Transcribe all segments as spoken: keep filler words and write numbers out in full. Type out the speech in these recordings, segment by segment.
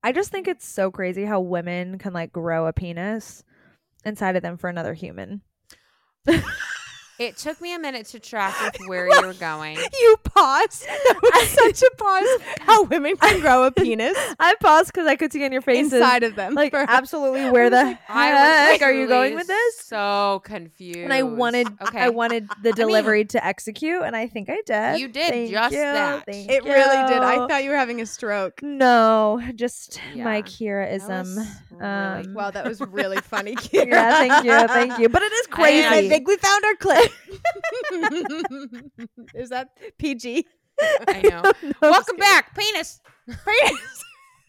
I just think it's so crazy how women can like grow a penis inside of them for another human. It took me a minute to track with where you were going. You paused. That was such a pause. How women can grow a penis I paused because I could see on your faces inside of them. like for- absolutely where the I heck was are you going literally with this? So confused. And I wanted, Okay. I wanted the delivery to execute, and I think I did. You did Thank just you, that. thank It really did. I you. thought you were having a stroke. No, just Yeah, my that Kiraism. was really Um, Wow, that was really funny, Kira. yeah, thank you, thank you. But it is crazy. And I think we found our clip. Is that P G? I know. No, I'm Welcome just back, penis. Penis.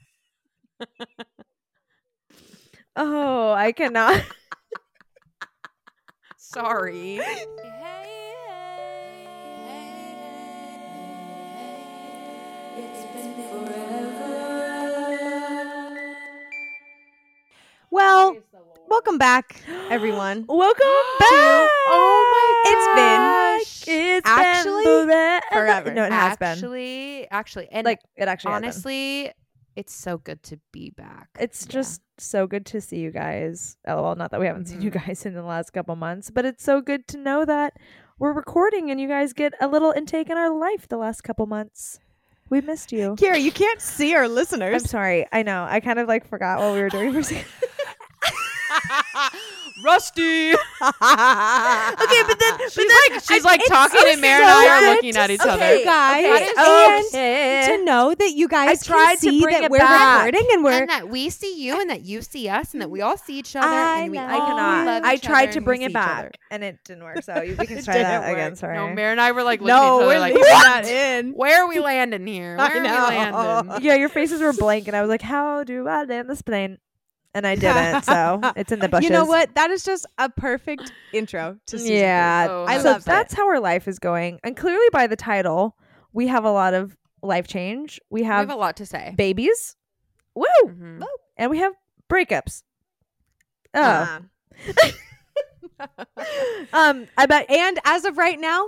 Oh, I cannot. Sorry. Well, welcome back, everyone. Welcome back. Oh my It's gosh. been, it's Actually, been forever. forever. No, it has been. Actually, actually, and Like it actually has been. honestly, it's so good to be back. It's Yeah. just so good to see you guys. LOL, not that we haven't seen you Mhm. guys in the last couple months, but it's so good to know that we're recording and you guys get a little intake in our life the last couple months. We missed you. Kira, you can't see our I'm listeners. sorry. I know. I kind of like forgot what we were doing for a second. Rusty. Okay, but then She's but then like she's I- like it's talking so and Mary and I are good looking to at each see other. you guys. Okay, And okay. to know that you guys I tried can to see bring that it we're back. recording and we're And that we see you and that you see us and that we all see each other I and we know. I all cannot. love I each tried other to and we bring see it each back other. and it didn't work. So you, we can It try that didn't again. work. Sorry. No, Mary and I were like looking no, at each we're other like, leaving what? that in. Where are we landing here? I Where are know. we landing? Yeah, your faces were blank, and I was like, "How do I land this plane?" And I didn't. So it's in the bushes. You know what? That is just a perfect intro to season Yeah, Oh, I so loved it. that's how our life is going, and clearly by the title, we have a lot of life change. We We have, have a lot to say. babies, woo, Mhm. and we have breakups. three. Oh, Uh, um, I bet. and as of right now,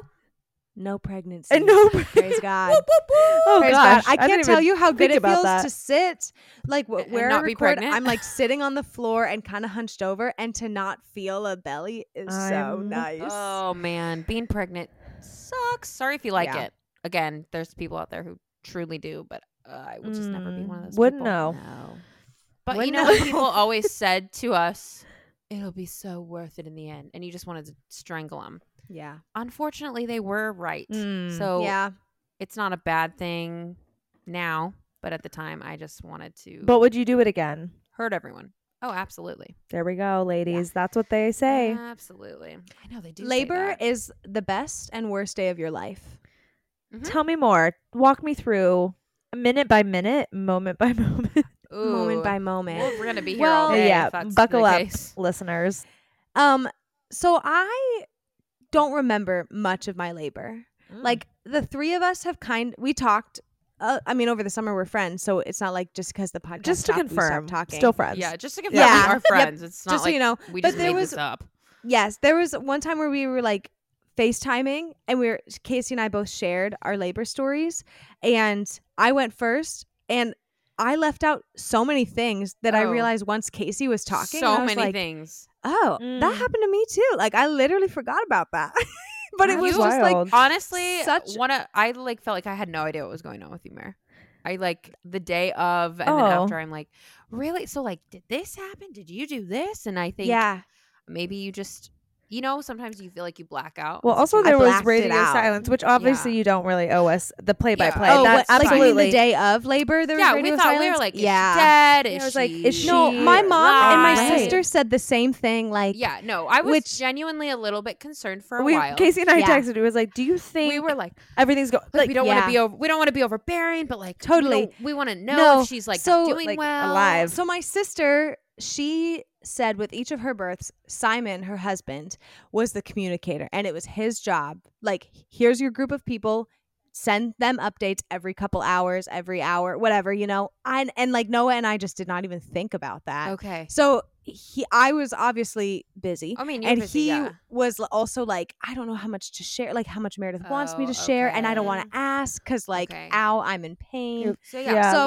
no pregnancy. And no, Praise God. Oh Praise gosh, God. I didn't can't tell even you how good think it about feels that. to sit like And wh- where not I be record. pregnant? I'm like sitting on the floor and kind of hunched over, and to not feel a belly is so I'm- nice. Oh man, being pregnant sucks. Sorry if you like Yeah. it. Again, there's people out there who truly do, but uh, I would just never be one of Mm, those wouldn't people. know. No. But you Wouldn't know know. when people always said to us, "It'll be so worth it in the end," and you just wanted to strangle them. Yeah. Unfortunately, they were right. Mm. So yeah. it's not a bad thing now, but at the time, I just wanted to But would you do it again? hurt everyone. Oh, absolutely. There we go, ladies. That's what they say. Absolutely. I know they do. say Labor that. is the best and worst day of your life. Mhm. Tell me more. Walk me through minute by minute, moment by moment. Moment Ooh. by moment. Well, we're gonna be here Well- all day. Yeah, if that's buckle the up. case. Listeners. Um, so I don't remember much of my labor. Mm. Like the three of us have kind we talked uh, I mean over the summer we're friends, so it's not like just because the podcast Just to stopped, we stopped confirm, talking. still friends. Yeah, just to confirm, Yeah. we are Yep. friends. It's not Just so like you know. we But just there made was- this up. Yes, there was one time where we were like FaceTiming and we were Casey and I both shared our labor stories, and I went first and I left out so many things that I Oh. realized once Casey was talking. So and I was many like, things. Oh, Mm. that happened to me too. Like I literally forgot about that. But it That's was just like wild. Honestly, Such- one of I like felt like I had no idea what was going on with you, Mare. I like the day of, and then Oh. after, I'm like, really? So like, did this happen? Did you do this? And I think yeah. maybe you just, you know, sometimes you feel like you black out. Well, in also situations. there was blacked it radio out. silence, which obviously Yeah. you don't really owe us the play by play. Yeah. Oh, That's what, like you mean absolutely the day of labor? There was yeah, radio we thought silence? we were like, is yeah. she dead? Yeah, Is I was like, she is No, she my mom and my alive? sister said the same thing. Like, Yeah, no, I was Which- genuinely a little bit concerned for a we, while. Casey and I Yeah. texted. It was like, do you think we were like, everything's going? 'cause Like, we don't yeah. want to be over, we don't want to be overbearing, but like Totally. we, don't- we want to know No, if she's like so, doing like, well, alive. so my sister, she said with each of her births, Simon, her husband, was the communicator, and it was his job. Like, here's your group of people. Send them updates every couple hours, every hour, whatever, you know. And and like Noah and I just did not even think about that. Okay. So he, I was obviously busy. I mean, you're and busy, he yeah. was l- also like, I don't know how much to share, like how much Meredith wants me Oh, to share, and I don't want okay. to ask because, like, Okay. ow, I'm in pain. So yeah, Yeah. So labor.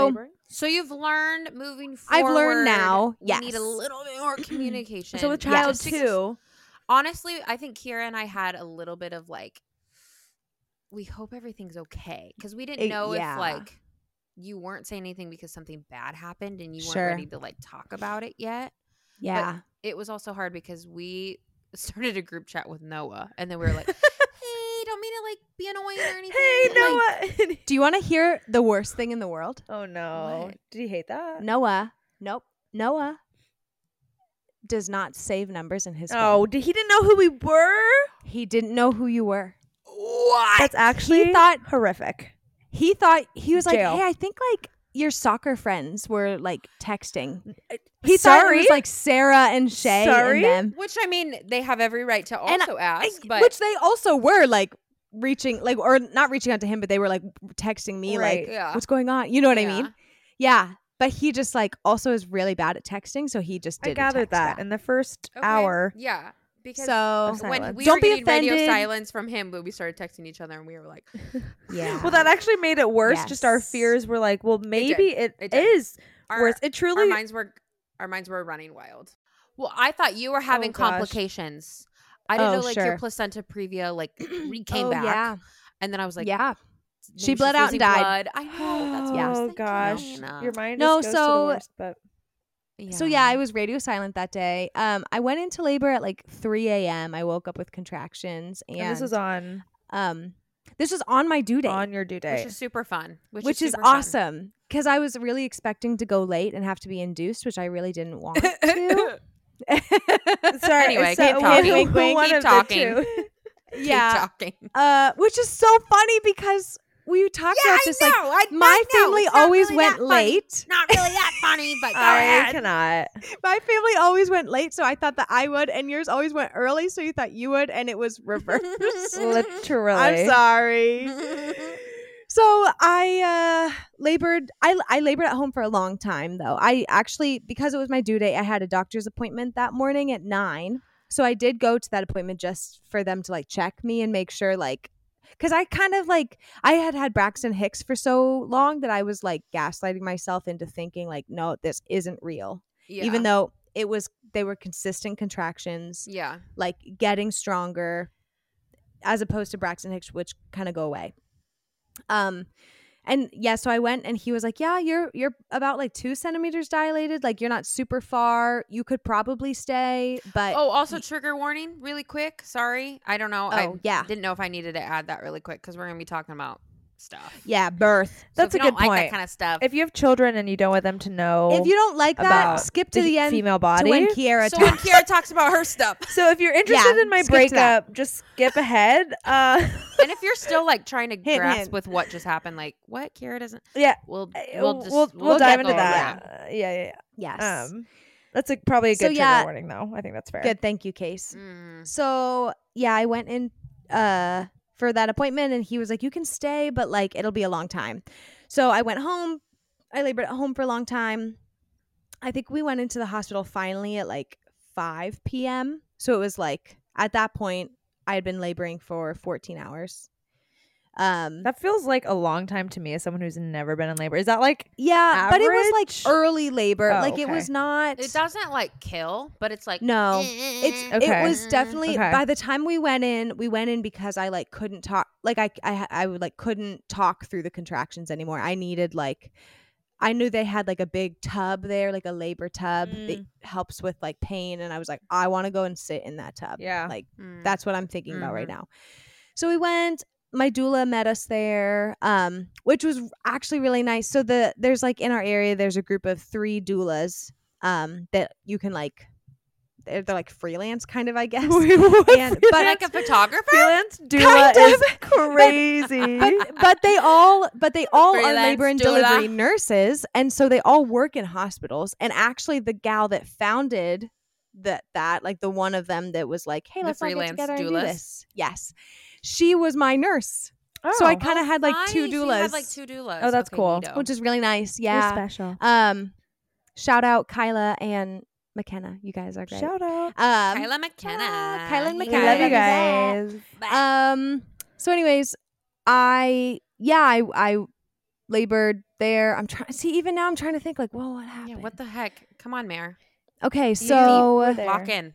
So you've learned moving forward. I've learned now. We Yes. need a little bit more communication. So with Yeah, child just because- two, honestly, I think Kira and I had a little bit of like, we hope everything's okay because we didn't It- know yeah. if like you weren't saying anything because something bad happened and you weren't Sure. ready to like talk about it yet. Yeah. It was also hard because we started a group chat with Noah and then we were like, hey, don't mean to like be annoying or anything. hey Like, Noah. Do you want to hear the worst thing in the world? Oh no! What? Did you hate that? Noah. Nope. Noah does not save numbers in his phone. Oh, did he didn't know who we were? He didn't know who you were. what? That's actually He thought horrific. he thought he was like, Jail. "Hey, I think like your soccer friends were like texting." Uh, He thought it Sorry? was like Sarah and Shay Sorry? and them. Which I mean, they have every right to And also ask, but Which they also were like reaching like or not reaching out to him, but they were like texting me Right. like, yeah. "What's going on?" You know what I Yeah. mean? Yeah. But he just like also is really bad at texting, so he just I didn't gathered text that back. in the first Okay. hour. Yeah. Because So when Silence. we Don't were be getting radio offended. silence from him, but we started texting each other and we were like, yeah. Well, that actually made it worse. Just our Yes. fears were like, well, maybe it, It did. is our, worse. It our truly. minds were our minds were running wild. Well, I thought you were having Oh, gosh. complications. I didn't Oh, know like sure. your placenta previa like re- came oh, back, Yeah. and then I was like, yeah. maybe She she's bled out and losing died. blood. I know. That's what I was Oh thinking. gosh, Uh, your mind No, just goes to the so- worst. But So yeah, I was radio silent that day. Um, I went into labor at like three a.m. I woke up with contractions, and, and this was on um, this was on my due date, on your due which date. is super fun. Which, which is, is super fun. awesome because I was really expecting to go late and have to be induced, which I really didn't want to. Sorry. Anyway, so keep talking. wink, wink, one Keep of the talking. two. Keep yeah, talking. uh, which is so funny because we talked about this. Like I, my family always went late. Not really that funny, but go I ahead. cannot. My family always went late, so I thought that I would, and yours always went early, so you thought you would, and it was reversed. Literally. I'm sorry. So I uh, labored. I I labored at home for a long time, though. I actually, because it was my due date, I had a doctor's appointment that morning at nine. So I did go to that appointment just for them to like check me and make sure, like, because I kind of like I had had Braxton Hicks for so long that I was like gaslighting myself into thinking like, no, this isn't real, Yeah. even though it was. They were consistent contractions, yeah. like getting stronger, as opposed to Braxton Hicks, which kind of go away. Um, and yeah, so I went and he was like, yeah, you're, you're about like two centimeters dilated. Like you're not super far. You could probably stay, but Oh, also trigger warning, really quick. Sorry, I don't know. I Oh, yeah. didn't know if I needed to add that really quick because we're gonna be talking about stuff. yeah, birth. So That's if a you good don't like point. that kind of stuff. If you have children and you don't want them to know If you don't like that, about skip to the the end female to body. when Kiara so when talks. Kiara talks about her stuff, So if you're interested Yeah, in my skip to that. breakup, just skip ahead. Uh, and if you're still like trying to Hint, grasp hint. with what just happened, like what Kiara doesn't, yeah, we'll uh, we'll just we'll, we'll, dive get into going, that. Uh, yeah, yeah, Yes. yeah. Um, that's a, probably a So, good trigger yeah. warning, though. I think that's fair. Good. Thank you, Case. Yeah. Mm. So yeah, I went in uh for that appointment and he was like, you can stay, but like it'll be a long time. So I went home. I labored at home for a long time. I think we went into the hospital finally at like five p.m. So it was like at that point I had been laboring for fourteen hours. Um That feels like a long time to me as someone who's never been in labor. Is that like yeah, but it was like average? early labor. Oh, like it okay. was not It doesn't like kill, but it's like No. It's Okay. it was definitely Okay. by the time we went in, we went in because I like couldn't talk like I I I would like couldn't talk through the contractions anymore. I needed like I knew they had like a big tub there, like a labor tub that Mm. helps with like pain, and I was like, I want to go and sit in that tub. Yeah. Like Mm. that's what I'm thinking about right Mhm. now. So we went. My doula met us there, um, which was actually really nice. So the there's like in our area, there's a group of three doulas um, that you can like. They're, they're like freelance, kind of, I guess. And- but like a photographer. freelance doula Kind is crazy. but, but they all but they all are Freelance labor and doula. delivery nurses, and so they all work in hospitals. And actually the gal that founded that that like the one of them that was like, hey, The let's all get freelance together and do doulas? this, yes, she was my nurse. So I Oh. kind of had like two Nice. You doulas, had like two doulas. Oh, that's Okay, cool. neato. which is really nice. You're Yeah. special. Um shout out Kyla and McKenna, you guys are great. Shout out. um Kyla McKenna. ah, Kyla and Hey, We McKenna. love you guys. guys. Um. So, anyways, I yeah, I I labored there. I'm trying. See, even now I'm trying to think like, well, what happened? Yeah, what the heck? Come on, Mare. Okay, You so were there. Lock in.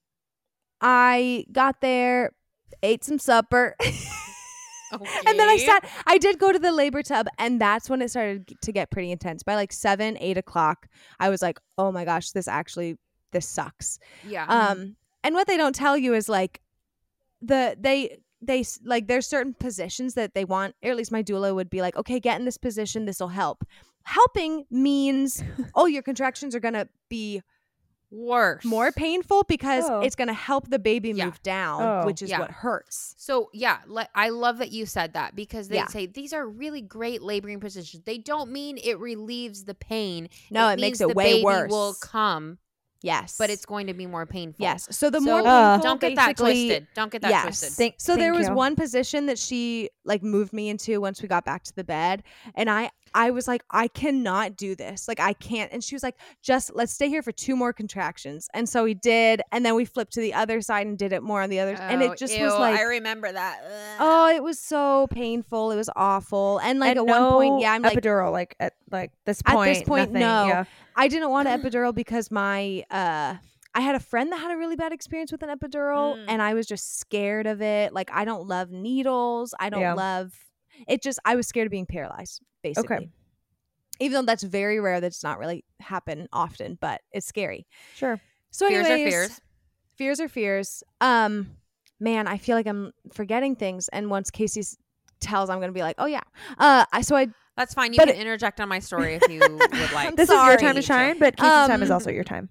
I got there, ate some supper. Okay. And then I sat, I did go to the labor tub, and that's when it started g- to get pretty intense. By like seven, eight o'clock, I was like, oh my gosh, this actually, this sucks. Yeah. Um, and what they don't tell you is like, the, they, they, s- like, there's certain positions that they want, or at least my doula would be like, okay, get in this position, this will help. Helping means, oh, your contractions are going to be Worse. more painful because Oh. it's going to help the baby Yeah. move down, Oh. which is Yeah. what hurts. So yeah, le- I love that you said that because they Yeah. say these are really great laboring positions. They don't mean it relieves the pain. No, it, means makes it the way baby worse. will come, Yes. but it's going to be more painful. yes. So the So more Uh, painful, don't get that basically- twisted. Don't get that yes. twisted. Thank- So there thank was you. one position that she like moved me into once we got back to the bed, and I I was like, I cannot do this. Like I can't. And she was like, just let's stay here for two more contractions. And so we did, and then we flipped to the other side and did it more on the other. and Oh, it just ew, was like, I remember that. Ugh. oh, it was so painful. It was awful. And like and at no one point, yeah, I'm like, epidural. Like at like this At point. this point, nothing. no. Yeah. I didn't want an epidural because my uh I had a friend that had a really bad experience with an epidural, Mm. and I was just scared of it. Like I don't love needles. I don't Yeah. love it. Just I was scared of being paralyzed, basically. Okay. Even though that's very rare, that does not really happen often, but it's scary. Sure. So Fears anyways, are fears. fears are fears. Um, man, I feel like I'm forgetting things, and once Casey s- tells, I'm gonna be like, oh yeah. Uh, I so I That's fine. You But can it- interject on my story if you would like. This is your time sorry. to shine, but Casey's time is Um, also your time.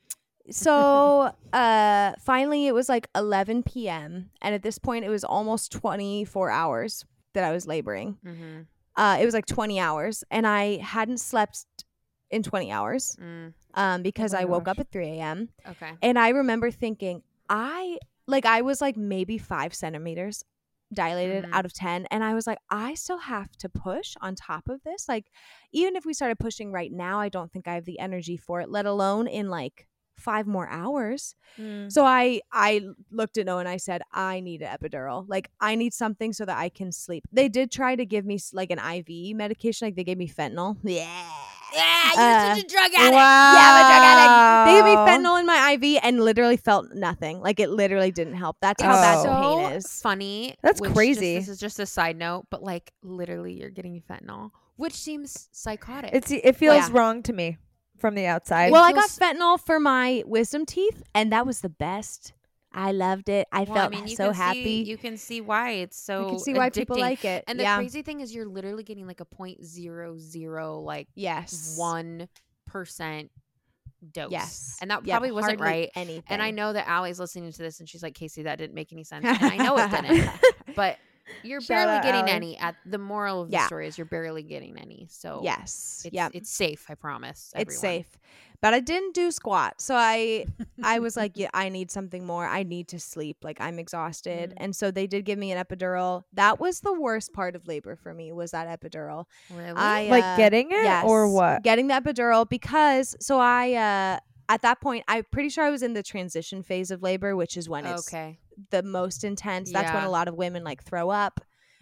So uh finally it was like eleven p.m. and at this point it was almost twenty-four hours that I was laboring. Mm-hmm. Uh it was like twenty hours, and I hadn't slept in twenty hours Mm, um because Oh my I woke gosh. up at three a.m. okay. and I remember thinking I like I was like maybe five centimeters dilated Mhm. out of ten, and I was like, I still have to push on top of this. Like even if we started pushing right now, I don't think I have the energy for it, let alone in like five more hours. So I I looked at Noah and I said, I need an epidural. Like I need something so that I can sleep. They did try to give me s- like an I V medication. Like they gave me fentanyl. Yeah. Yeah, you're Uh, such a drug addict. Wow. Yeah, I'm a drug addict. They gave me fentanyl in my I V and literally felt nothing. Like it literally didn't help. That's how bad Oh. the so pain is. funny. That's which just- crazy. this is just a side note, but like literally, you're getting fentanyl, which seems psychotic. It's it feels Yeah. wrong to me from the outside. Well, I got feels- fentanyl for my wisdom teeth, and that was the best. I loved it. I Well, felt I mean, you so can happy. See, you can see why it's so. I can see why people addicting. like it. And the yeah. crazy thing is, you're literally getting like a point zero zero like yes. one percent dose. Yes. and that Yeah, probably wasn't hardly right. Anything. And I know that Allie's listening to this, and she's like, Casey, that didn't make any sense. And I know it didn't. But you're Shout barely out, getting Allie. any. At the moral of the Yeah. story is you're barely getting any. So Yes. it's, yeah. it's safe. I promise. It's everyone. safe. But I didn't do squat. So I I was like, yeah, I need something more. I need to sleep. Like I'm exhausted. Mm. And so they did give me an epidural. That was the worst part of labor for me, was that epidural. Really? I like uh, getting it yes, or what? Getting the epidural because so I uh at that point I'm pretty sure I was in the transition phase of labor, which is when it's okay. the most intense. That's when Yeah. a lot of women like throw up.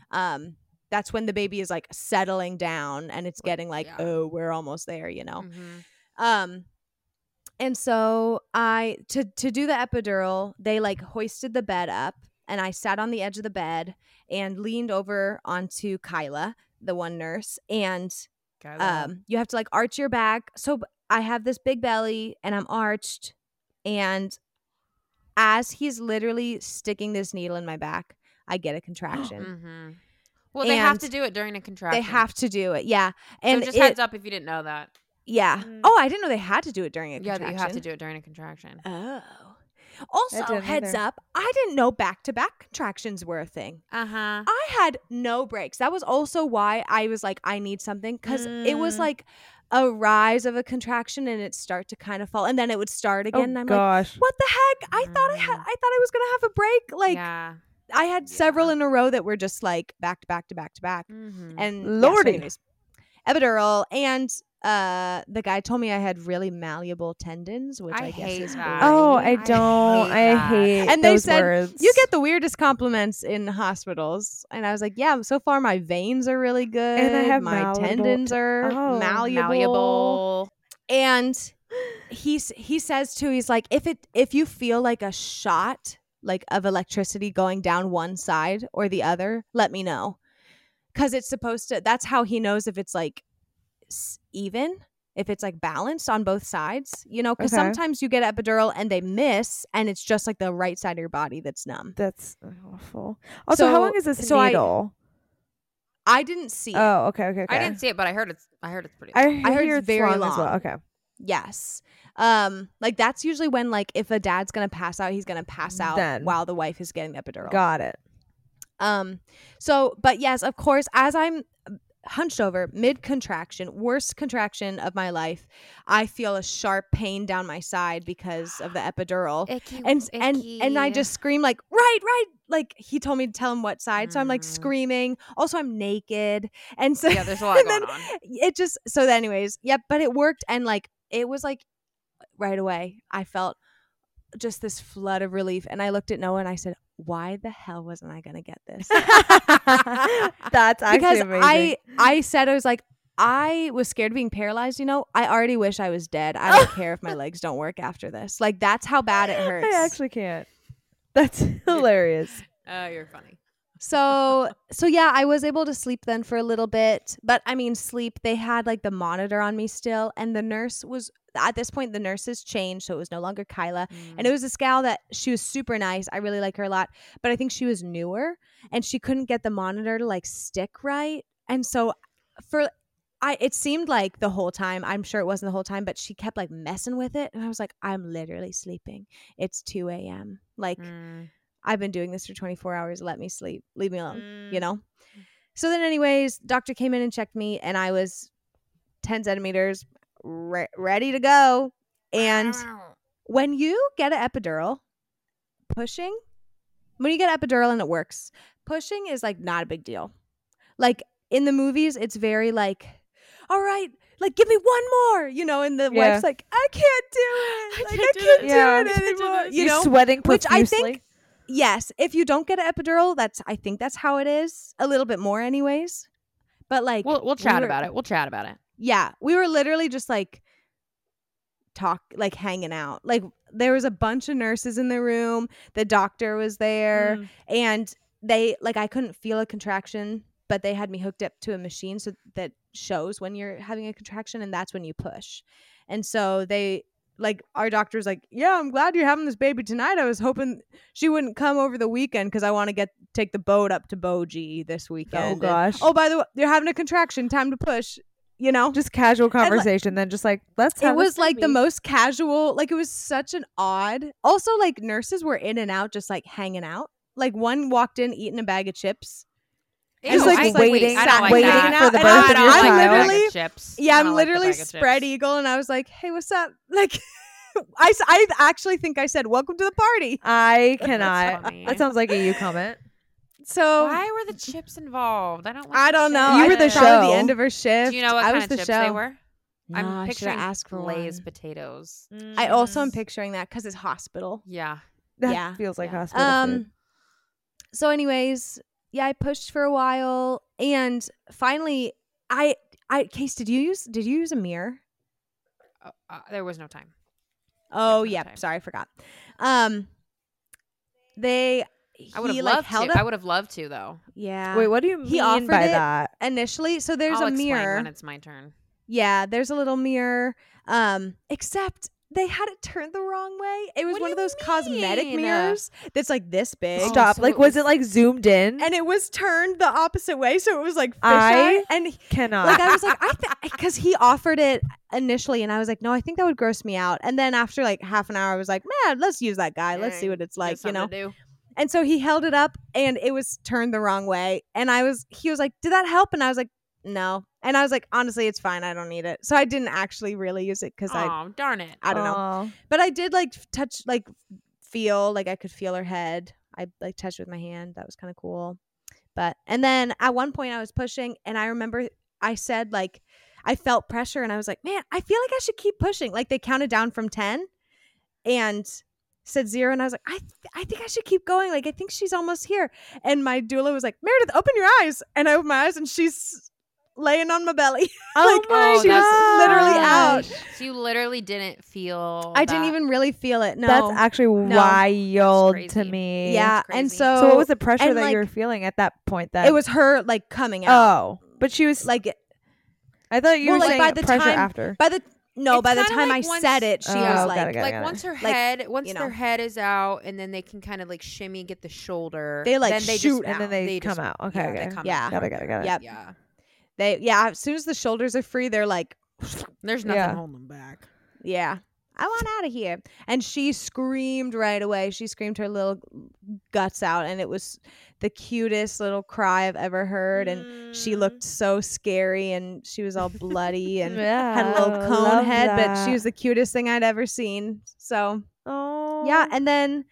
Um that's when the baby is like settling down and it's getting like, Yeah. oh, we're almost there, you know. Mhm. Um and so I to to do the epidural, they like hoisted the bed up and I sat on the edge of the bed and leaned over onto Kyla, the one nurse, and Got that. um you have to like arch your back. So b- I have this big belly and I'm arched, and as he's literally sticking this needle in my back, I get a contraction. Mhm. Well, they have and to do it during a contraction. They have to do it. Yeah. And so just it- heads up if you didn't know that. yeah. Mm. Oh, I didn't know they had to do it during a Yeah, contraction. that you have to do it during a contraction. Oh. Also, didn't heads either. up, I didn't know back to back contractions were a thing. Uh huh. I had no breaks. That was also why I was like, I need something, because it was Mm. like a rise of a contraction and it start to kind of fall, and then it would start again. Oh and I'm like, gosh. what the heck? I thought I had, Mm. I thought I was gonna have a break. Like yeah. I had several Yeah. in a row that were just like back to back to back to back. Mm-hmm. And yeah, so Lordy. anyways, epidural, and uh, the guy told me I had really malleable tendons, which I, I guess hate is that. great. Oh, I I don't. hate I that. hate And they those said, words. You get the weirdest compliments in hospitals. And I was like, yeah, so far my veins are really good. And I have my malleable tendons te- are oh. malleable. Malleable. And he s- he says too, he's like, if it if you feel like a shot like of electricity going down one side or the other, let me know. Cause it's supposed to, that's how he knows if it's like s- even, if it's like balanced on both sides, you know, because Okay. sometimes you get epidural and they miss and it's just like the right side of your body that's numb. That's awful. Also, how So- long is this so I- needle? I didn't see it. Oh, okay, okay, okay. I didn't see it, but I heard it's. I heard it's pretty. I, long. I heard hear it's very long as well. long. Okay. Yes. Um, like that's usually when like if a dad's gonna pass out, he's gonna pass out Then. while the wife is getting the epidural. Got it. Um, so but yes, of course, as I'm hunched over, mid contraction, worst contraction of my life, I feel a sharp pain down my side because of the epidural. Icky, And and and I icky. just scream like right right like he told me to tell him what side, so I'm like Mm. screaming. Also, I'm naked, and so Yeah, there's a lot and going then on. it just so anyways, yep. But it worked, and like it was like right away, I felt just this flood of relief, and I looked at Noah and I said, "Why the hell wasn't I gonna get this?" That's actually because amazing. I I said I was like. I was scared of being paralyzed, you know? I already wish I was dead. I don't care if my legs don't work after this. Like, that's how bad it hurts. I actually can't. That's hilarious. Oh, you're funny. So, so yeah, I was able to sleep then for a little bit. But I mean, sleep, they had like the monitor on me still. And the nurse was, at this point, the nurses changed. So it was no longer Kyla. And it was this gal that she was super nice. I really like her a lot. But I think she was newer and she couldn't get the monitor to like stick right. And so for, I, it seemed like the whole time, I'm sure it wasn't the whole time, but she kept like messing with it. And I was like, I'm literally sleeping. It's two a.m. Like, Mm. I've been doing this for twenty-four hours. Let me sleep. Leave me alone, Mm. you know? So then anyways, doctor came in and checked me and I was ten centimeters re- ready to go. And when you get an epidural, pushing, when you get epidural and it works, pushing is like not a big deal. Like in the movies, it's very like, all right, like give me one more, you know, and the Yeah. wife's like, I can't do it. Like, I can't do can't it. do Yeah. it anymore. You You're know, sweating Which I profusely. think- yes, if you don't get an epidural, that's I think that's how it is. A little bit more anyways. But like We'll we'll we chat were- about it. We'll chat about it. Yeah, we were literally just like talk like hanging out. Like there was a bunch of nurses in the room. The doctor was there Mm. and they like I couldn't feel a contraction, but they had me hooked up to a machine so that shows when you're having a contraction and that's when you push. And so they like our doctor's like, yeah, I'm glad you're having this baby tonight. I was hoping she wouldn't come over the weekend because I want to get take the boat up to Boji this weekend. Oh And, gosh. oh, by the way, you're having a contraction. Time to push. You know, Just casual like- conversation, then just like let's. Have it was this like the baby. most casual. Like it was such an odd. Also, like nurses were in and out, just like hanging out. Like one walked in eating a bag of chips. Just, Ew, like, I- waiting- I don't like waiting that. for the And birth I- of your I'm child. literally- chips. Yeah, I I'm don't like the literally bag of spread chips. eagle, and I was like, "Hey, what's up?" Like, I, s- I actually think I said, "Welcome to the party." I That's cannot. funny. That sounds like a you comment. So Why were the chips involved? I don't. Like I the don't know. chips. You I were the think probably show. the end of her shift. Do you know what I kind was of the chips show. they were? Nah, I'm I should picturing have asked for glazed one. potatoes. I also am Mm. picturing that because it's hospital. Yeah. That yeah. feels like Yeah. hospital food. Um. So, anyways, yeah, I pushed for a while, and finally, I, I, Case, did you use? Did you use a mirror? Uh, uh, there was no time. Oh, no yeah. time. Sorry, I forgot. Um, they. I would he, have like, loved held to. up. I would have loved to though. Yeah. Wait, what do you He mean offered by it that? Initially, so there's I'll a explain mirror. when it's my turn. Yeah, there's a little mirror. Um, except they had it turned the wrong way. It was What do one of you those cosmetic mean? mirrors that's like this big. Oh, Stop. so like, it was, was- it like zoomed in? And it was turned the opposite way, so it was like I fisheye. And he- cannot. like I was like, I because he offered it initially, and I was like, no, I think that would gross me out. And then after like half an hour, I was like, man, let's use that guy. Let's see what it's like, you know. Do. And so he held it up, and it was turned the wrong way. And I was, he was like, did that help? And I was like, no. And I was like, honestly, it's fine. I don't need it. So I didn't actually really use it because I, Oh darn it! I don't know. Aw. But I did like touch, like feel, like I could feel her head. I like touched with my hand. That was kind of cool. But and then at one point I was pushing, and I remember I said like, I felt pressure and I was like, man, I feel like I should keep pushing. Like they counted down from ten and said zero. And I was like, I, th- I think I should keep going. Like, I think she's almost here. And my doula was like, Meredith, open your eyes. And I opened my eyes and she's laying on my belly. Oh like, my she was literally out. So you literally didn't feel. I didn't that. even really feel it. No. That's actually wild to crazy. me. yeah. That's And crazy. so, So what was the pressure and, that like, you were feeling at that point? Then it was her like coming out. Oh, but she was like. Like I thought you well, were like, saying by the pressure time- after. by the no, It's by the kinda time like I once- said it, she Oh, was got like, it, got it. Like once her Like, head, once you their know. head is out, and then they can kind of like shimmy, get the shoulder. They, like, then they shoot just, and then out. they, they come just- out. Okay, yeah, okay. they come Yeah. out Got it, got it, got it. Yep. Yeah, they yeah. As soon as the shoulders are free, they're like, there's nothing Yeah. holding them back. yeah, I want out of here. And she screamed right away. She screamed her little guts out, and it was the cutest little cry I've ever heard. And she Mm. looked so scary, and she was all bloody and yeah, had a little I cone love head, but she that. was the cutest thing I'd ever seen. So Oh yeah, and then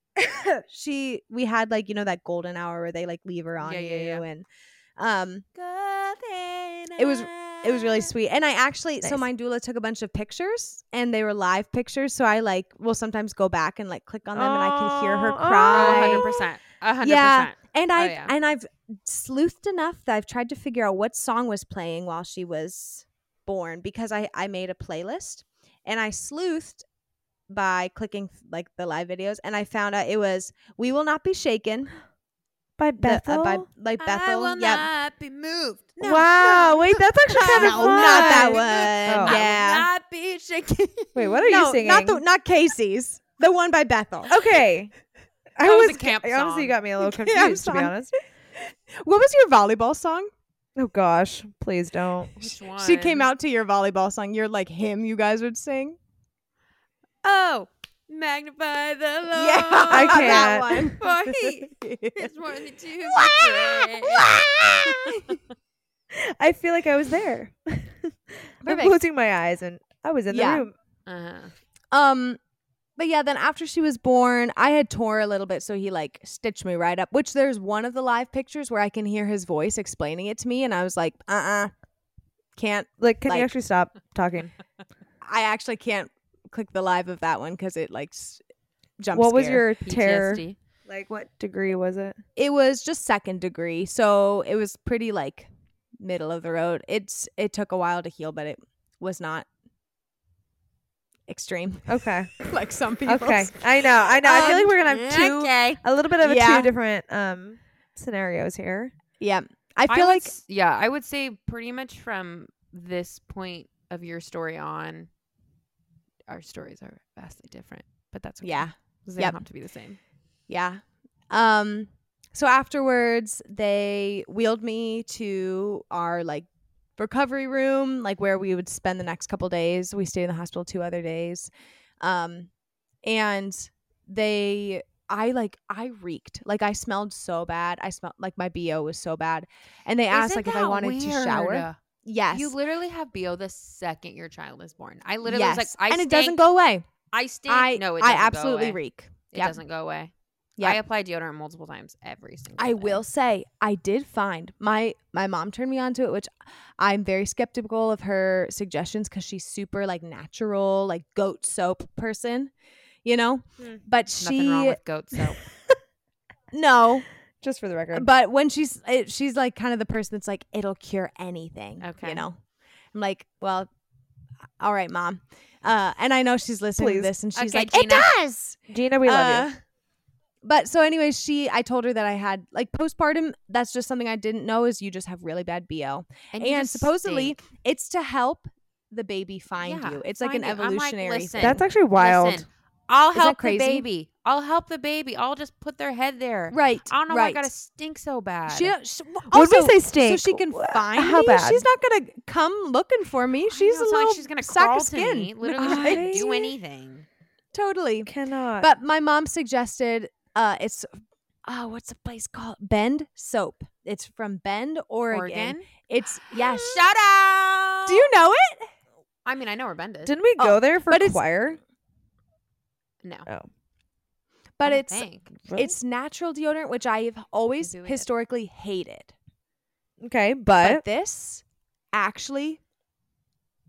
she we had like you know that golden hour where they like leave her on Yeah, you, yeah, yeah. and um, it was it was really sweet. And I actually so Nice. my doula took a bunch of pictures, and they were live pictures. So I like will sometimes go back and like click on them, and I can hear her Oh, Oh, cry. one hundred percent. one hundred Yeah. percent. And Oh, I've yeah. and I've sleuthed enough that I've tried to figure out what song was playing while she was born, because I I made a playlist, and I sleuthed by clicking like the live videos, and I found out it was "We Will Not Be Shaken" by the- Bethel. uh, by like I Bethel. will Yep. not be moved. No, wow, no, wait, that's actually kind of No, fun. not that Fun. one. Oh. I Yeah. will not be shaken. Wait, what are no, you singing? not the not Casey's. The one by Bethel. Okay, I That was was a camp I honestly song. got me a little Camp confused, to be song. honest. What was your volleyball song? Oh gosh, please don't. Which one? She came out to your volleyball song. You're like him. You guys would sing. Oh, magnify the Lord. Yeah, I that can't. one. For he is worthy to be praised. I feel like I was there. I'm Perfect. closing my eyes, and I was in the Yeah. room. Uh-huh. Um, but yeah, then after she was born, I had tore a little bit, so he like stitched me right up. Which there's one of the live pictures where I can hear his voice explaining it to me, and I was like, uh, uh can't. Like, can Like- you actually stop talking? I actually can't click the live of that one because it like s- jump. What was scare. your terror? P T S D. Like, what degree was it? It was just second degree, so it was pretty like middle of the road. It's it took a while to heal, but it was not extreme Okay. like some people. Okay. I know. I know. I feel like Um, we're gonna have two, Okay. a little bit of a Yeah. two different um scenarios here. Yeah, I I feel would like s- yeah, I would say pretty much from this point of your story on, our stories are vastly different, but that's okay. yeah. 'Cause they Yep. don't have to be the same. Yeah. Um so afterwards they wheeled me to our like recovery room, like where we would spend the next couple days. We stayed in the hospital two other days. Um and they I like I reeked. Like I smelled so bad. I smelled like my B O was so bad. And they asked Isn't like if I that wanted to shower. weird? Yes. You literally have B O the second your child is born. I literally was yes. like, I and it stink. doesn't go away. I stink. I no, it I doesn't absolutely go away. reek. It Yep. doesn't go away. Yep. I apply deodorant multiple times every single I day. will say I did find my my mom turned me on to it, which I'm very skeptical of her suggestions because she's super like natural, like goat soap person, you know. Hmm. But Nothing she wrong with goat soap. no, Just for the record. but when she's it, she's like kind of the person that's like it'll cure anything. Okay. You know, I'm like, well, all right, mom. Uh, and I know she's listening Please. to this, and she's Okay, like, Gina. it does. Gina, we love Uh, you. But so anyway, she I told her that I had like postpartum. That's just something I didn't know is you just have really bad B O. And, And, you just supposedly stink. it's to help the baby find Yeah, you. It's like an find you. I'm like, evolutionary listen, thing. That's actually wild. Listen, I'll that help the crazy? baby. I'll help the baby. I'll just put their head there. right. I don't know right. why I gotta stink so bad. She, she When also, we say stink, so she can wh- find how me. bad? She's not gonna come looking for me. I She's know, a it's not little like she's gonna sack crawl of to skin. me. Literally, she can't do I- anything. Totally. Cannot. But my mom suggested uh it's oh what's the place called? Bend Soap. It's from Bend, Oregon. Oregon. It's yeah. sh- Shout out. Do you know it? I mean, I know where Bend is. Didn't we go Oh, there for but it's- choir? No, Oh, But I it's think. really? it's natural deodorant, which I've always do it. historically hated. okay, But but this actually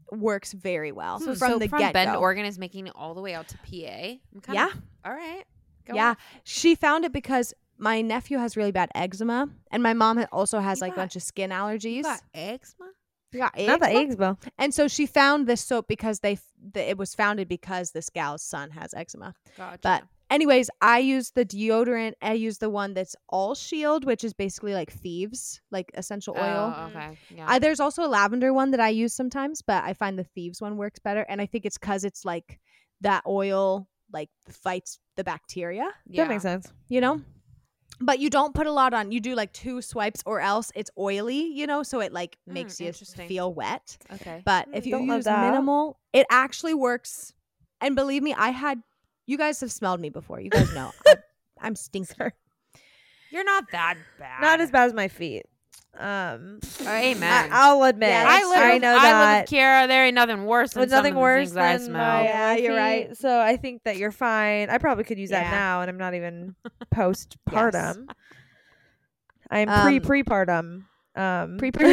works very well. So from so the from get Bend, go. Oregon is making it all the way out to P A. I'm kind Yeah. of, all right. Go Yeah. off. She found it because my nephew has really bad eczema, and my mom ha- also has You like a got- bunch of skin allergies. You got eczema? You got Not the eczema? eggs, Bill. And so she found this soap because they f- the, it was founded because this gal's son has eczema. Gotcha. But anyways, I use the deodorant. I use the one that's all shield, which is basically like Thieves, like essential oil. Oh, okay. Yeah. I, there's also a lavender one that I use sometimes, but I find the Thieves one works better. And I think it's because it's like that oil like fights the bacteria, yeah. That makes sense. you know? But you don't put a lot on. You do like two swipes or else it's oily, you know? So it like Mm, makes you interesting. feel wet. Okay. But Mm, if you don't love use that. minimal, it actually works. And believe me, I had, you guys have smelled me before. You guys know I, I'm stinky. Sorry. You're not that bad. Not as bad as my feet. Um, Oh, amen. I, I'll admit. Yeah, I that's live, true. I know I that. live with Kiara. There ain't nothing worse than With some nothing of the worse things I than smell. my, Yeah, my you're feet, right. So I think that you're fine. I probably could use that Yeah. now, and I'm not even postpartum. I am pre Um, prepartum. Um, Pre pre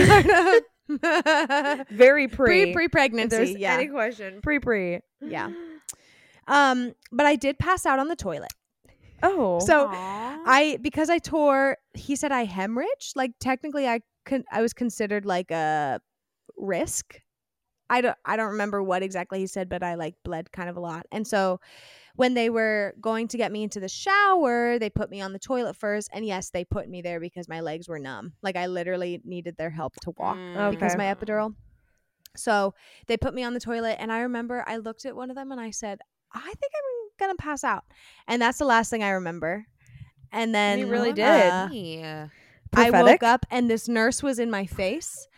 very pre pre pre If pregnancy. there's Yeah. any question, pre pre. Yeah. Um, but I did pass out on the toilet. Oh, So Aw. I because I tore. He said I hemorrhaged. Like technically, I con- I was considered like a risk. I don't I don't remember what exactly he said, but I like bled kind of a lot. And so when they were going to get me into the shower, they put me on the toilet first. And yes, they put me there because my legs were numb. Like I literally needed their help to walk Mm. because of Okay. my epidural. So they put me on the toilet, and I remember I looked at one of them and I said, I think I'm gonna pass out. And that's the last thing I remember. And then You really Oh, did. uh, yeah. I Prophetic? woke up and this nurse was in my face.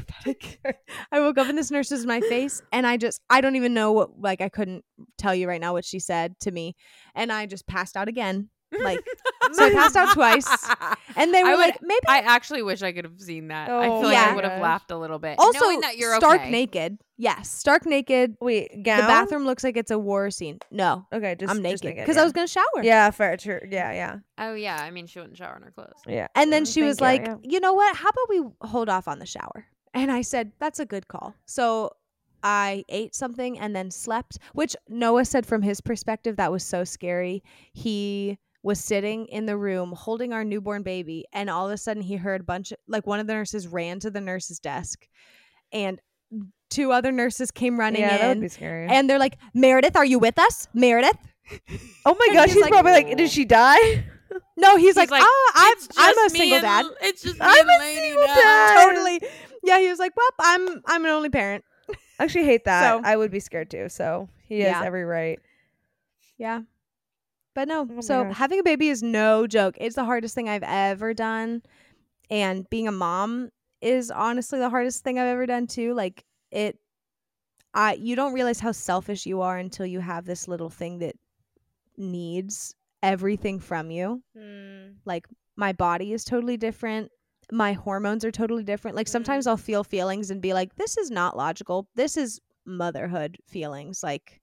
I woke up and this nurse was in my face, and I just I don't even know what, like I couldn't tell you right now what she said to me, and I just passed out again. Like so I passed out twice, and they were I would- like maybe I actually wish I could have seen that. I Oh feel like my I would have gosh. laughed a little bit. also knowing that you're stark okay. naked. Yes, stark naked. wait, The gown. bathroom looks like it's a war scene. No, Okay, just I'm just naked naked, because yeah. I was gonna shower. Yeah, fair, true. Yeah, yeah, Oh yeah, I mean she wouldn't shower in her clothes. yeah. And then Mm, she thank was you, like, yeah. you know what? How about we hold off on the shower? And I said, that's a good call. So I ate something and then slept, which Noah said from his perspective, that was so scary. He was sitting in the room holding our newborn baby, and all of a sudden he heard a bunch of, like one of the nurses ran to the nurse's desk, and two other nurses came running yeah, that would in. be scary. And they're like, Meredith, are you with us? Meredith? oh my and gosh, he's she's like- probably like, did she die? No, he's, like, like, oh, I'm, It's I'm a just me single and- dad. It's just me I'm and a Lainey single now. dad. Totally. Yeah, he was like, well, I'm I'm an only parent. I actually hate that. So- I would be scared too. So he Yeah. has every right. Yeah. But no, Oh my so gosh. having a baby is no joke. It's the hardest thing I've ever done. And being a mom is honestly the hardest thing I've ever done too. Like it I you don't realize how selfish you are until you have this little thing that needs everything from you. Like my body is totally different. My hormones are totally different. Like sometimes I'll feel feelings and be like, this is not logical. This is motherhood feelings. Like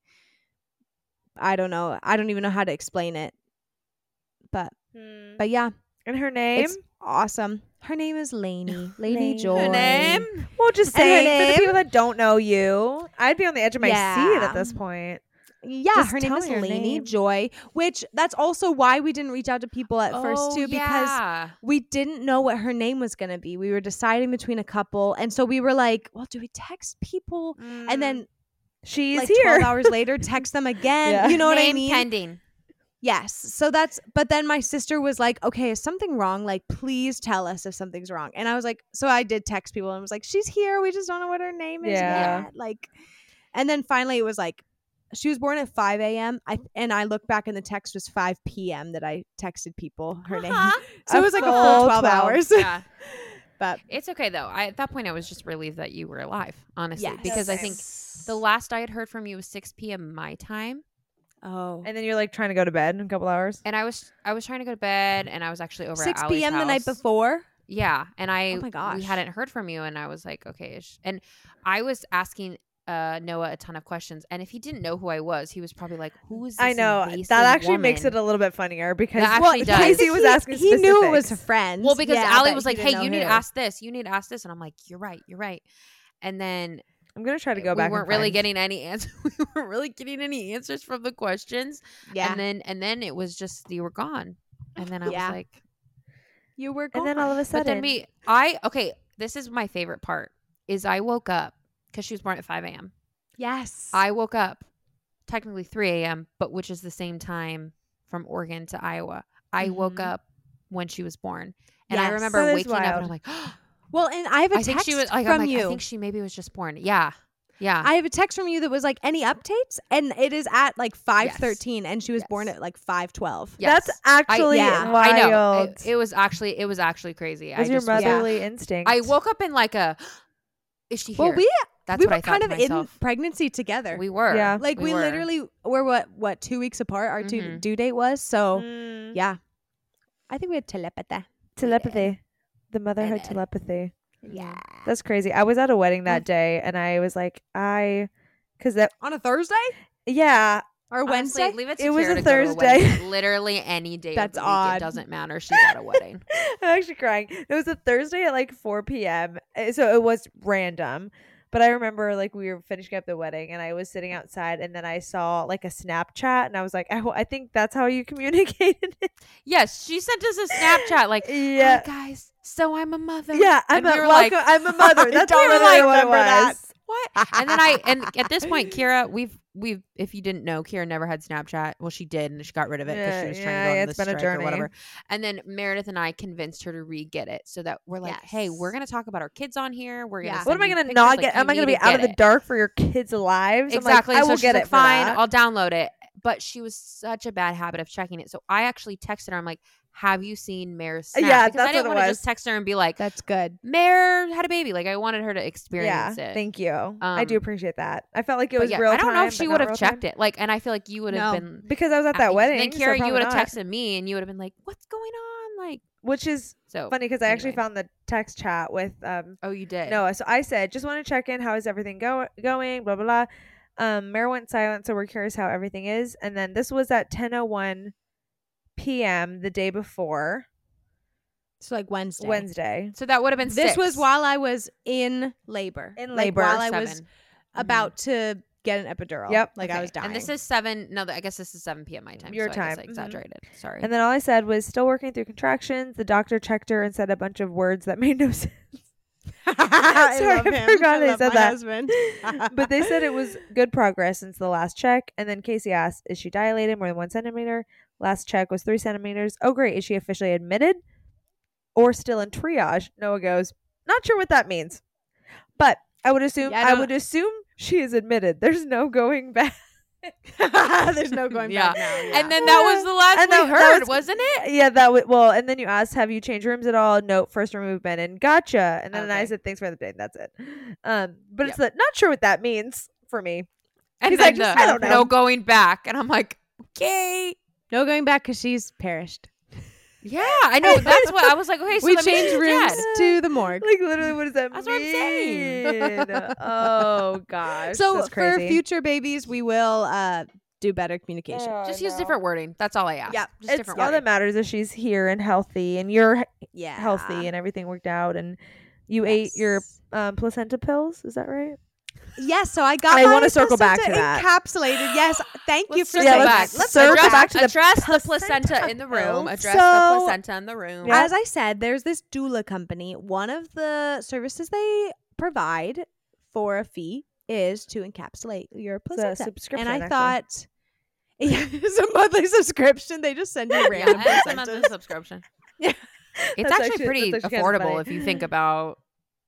I don't know. I don't even know how to explain it. But but yeah, And her name? it's awesome. Her name is Lainey. Lainey Lainey. Joy. Her name? Well, just And her saying for the name? people that don't know you, I'd be on the edge of my seat Yeah. at this point. Yeah, Just her name tell is me her Lainey name. Joy, which that's also why we didn't reach out to people at first Oh, too, because yeah. we didn't know what her name was going to be. We were deciding between a couple, and so we were like, well, do we text people? And then She's like here. twelve hours later text them again. Yeah. You know what I Name mean? pending. Yes. So that's, but then my sister was like, okay, is something wrong? Like, please tell us if something's wrong. And I was like, so I did text people and was like, she's here. We just don't know what her name is Yeah. yet. Like, and then finally it was like, she was born at five a.m. I and I looked back and the text was five p.m. that I texted people her name. Uh-huh. So A it was like a full full twelve, twelve. hours. Yeah. But It's okay though. I, at that point, I was just relieved that you were alive, honestly, yes. because I think the last I had heard from you was six p.m. my time, oh, And then you're like trying to go to bed in a couple hours. and I was I was trying to go to bed, and I was actually over six at Allie's p.m. the night house. before. Yeah, and I Oh my gosh. we hadn't heard from you, and I was like, okay, ish. And I was asking uh, Noah a ton of questions, and if he didn't know who I was, he was probably like, "Who is this I know invasive that actually makes it woman?" a little bit funnier because That well, actually does. Casey was he, asking. He knew it was a specifics. friend. Well, because yeah, Allie but was he like, didn't "Hey, know you need to who. ask this. You need to ask this," and I'm like, "You're right. You're right." And then I'm gonna try to go we back. weren't and really find- getting any answers. We weren't really getting any answers from the questions. Yeah. And then and then it was just you were gone. And then I Yeah. was like, you were And then all of a but sudden, then we I okay, this is my favorite part is I woke up because she was born at five a.m. Yes. I woke up technically three a.m., but which is the same time from Oregon to Iowa. I woke Mhm. up when she was born. And I Yes. remember That is waking up and wild. I'm like, Well, and I have a I think text she was like, from I'm like, you. I think she maybe was just born. Yeah. Yeah. I have a text from you that was like, any updates? And it is at like five thirteen, and she was born Yes. at like five twelve. Yes. that's actually yeah, wild. I know. It, it was actually it was actually crazy. It was I your just was- motherly instinct. I woke up in like a is she here? Well, we That's we what were I thought kind to of in myself. pregnancy together. We were. Yeah. like we, were. literally were what what two weeks apart. Our two Mhm. due date was so. Mm. Yeah, I think we had telepathy. Telepathy. The motherhood did. telepathy. Yeah, That's crazy. I was at a wedding that day and I was like, I, because that, on a Thursday yeah, or Honestly, Wednesday. leave it to It was Kara a to go to a wedding. Thursday. Literally any day. That's of the week. odd. It doesn't matter. She's at a wedding. I'm actually crying. It was a Thursday at like four p.m. uh, So it was random. But I remember like we were finishing up the wedding and I was sitting outside and then I saw like a Snapchat and I was like, I, I think that's how you communicated it. Yes, she sent us a Snapchat like, Yeah. "Hi guys, so I'm a mother." Yeah, I'm And a we were welcome. like- I'm a mother. That's don't literally like what it remember that. was. What? And then I and at this point, Kira, we've we've if you didn't know, Kira never had Snapchat. Well, she did, and she got rid of it because Yeah, she was yeah, trying to go on it's this been a strike or journey. whatever. And then Meredith and I convinced her to re-get it, so that we're like, "Hey, we're Yes. gonna talk about our kids on here. We're gonna Yeah. What am I send you gonna pictures, not like, get? you Am I gonna need be to out get of the it." dark for your kids' lives? I'm Exactly. Like, I so will she's get like, it. For fine, that. I'll download it. But she was such a bad habit of checking it. So I actually texted her. I'm like, have you seen Mare's snap? Yeah, because I that's didn't what it want to was. just text her and be like, That's good. Mare had a baby. Like I wanted her to Yeah, experience it. thank you. I do Um, appreciate that. I felt like it But was yeah, real I don't know time, if she but would not have real checked time. it. Like, and I feel like you would have No. been because I was at that wedding. Then so Kara, you probably would have not. texted me, and you would have been like, "What's going on?" Like, Which is so funny because I actually anyway. found the text chat with um Oh, you did. Noah. So I said, just want to check in. How is everything go- going? Blah blah blah. Um, Mare went silent, so we're curious how everything is. And then this was at ten oh one p.m. the day before So like Wednesday. Wednesday. So that would have been This six. was while I was in labor. In Like, labor. while I Seven. was about to get an epidural. Yep. Like I Okay. was dying. And this is seven. No, I guess this is seven p.m. my time. Your so I guess time. I Mhm. exaggerated. Sorry. And then all I said was still working through contractions. The doctor checked her and said a bunch of words that made no sense. I Sorry, love I him. forgot I they love said my that. husband. But they said it was good progress since the last check. And then Casey asked, is she dilated more than one centimeter? Last check was three centimeters. Oh, great. Is she officially admitted or still in triage? Noah goes, not sure what that means. But I would assume, Yeah, I I, don't- would assume she is admitted. There's no going back. There's no going Yeah. back now. Yeah. And then that was the last And we that- that heard, was- wasn't it? Yeah, that would, well, and then you asked, have you changed rooms at all? Nope. First room movement and gotcha. And then I Okay. said, thanks for the update. That's it. Um, but it's Yep. the, not sure what that means for me. And 'Cause I then just- the I don't know. no going back. And I'm like, okay. no going back because she's perished. Yeah, I know. That's what I was like. Okay, so we that means changed she's rooms dead. to the morgue. Like literally, what does that That's what I'm saying. mean? Oh gosh. So that's for crazy. future babies, we will uh, do better communication. Oh, Just I use know. different wording. That's all I asked. Yep. Just It's different all wording. that matters is she's here and healthy, and you're he- Yeah, healthy, and everything worked out, and you ate your Yes. um, placenta pills. Is that right? Yes, so I got. I my wanna circle back placenta to that. encapsulated. Yes, thank you Let's for circle saying back. that. Let's circle circle address, back to the address the placenta placenta in the room. pills. Address So- the placenta in the room. Yeah. As I said, there's this doula company. One of the services they provide for a fee is to encapsulate your It's a placenta. subscription. And I actually. thought, yeah, it's a monthly subscription. They just send you Yeah, random it's a monthly placentas. subscription. Yeah. It's That's actually, actually- pretty that's actually kinda affordable funny. if you think about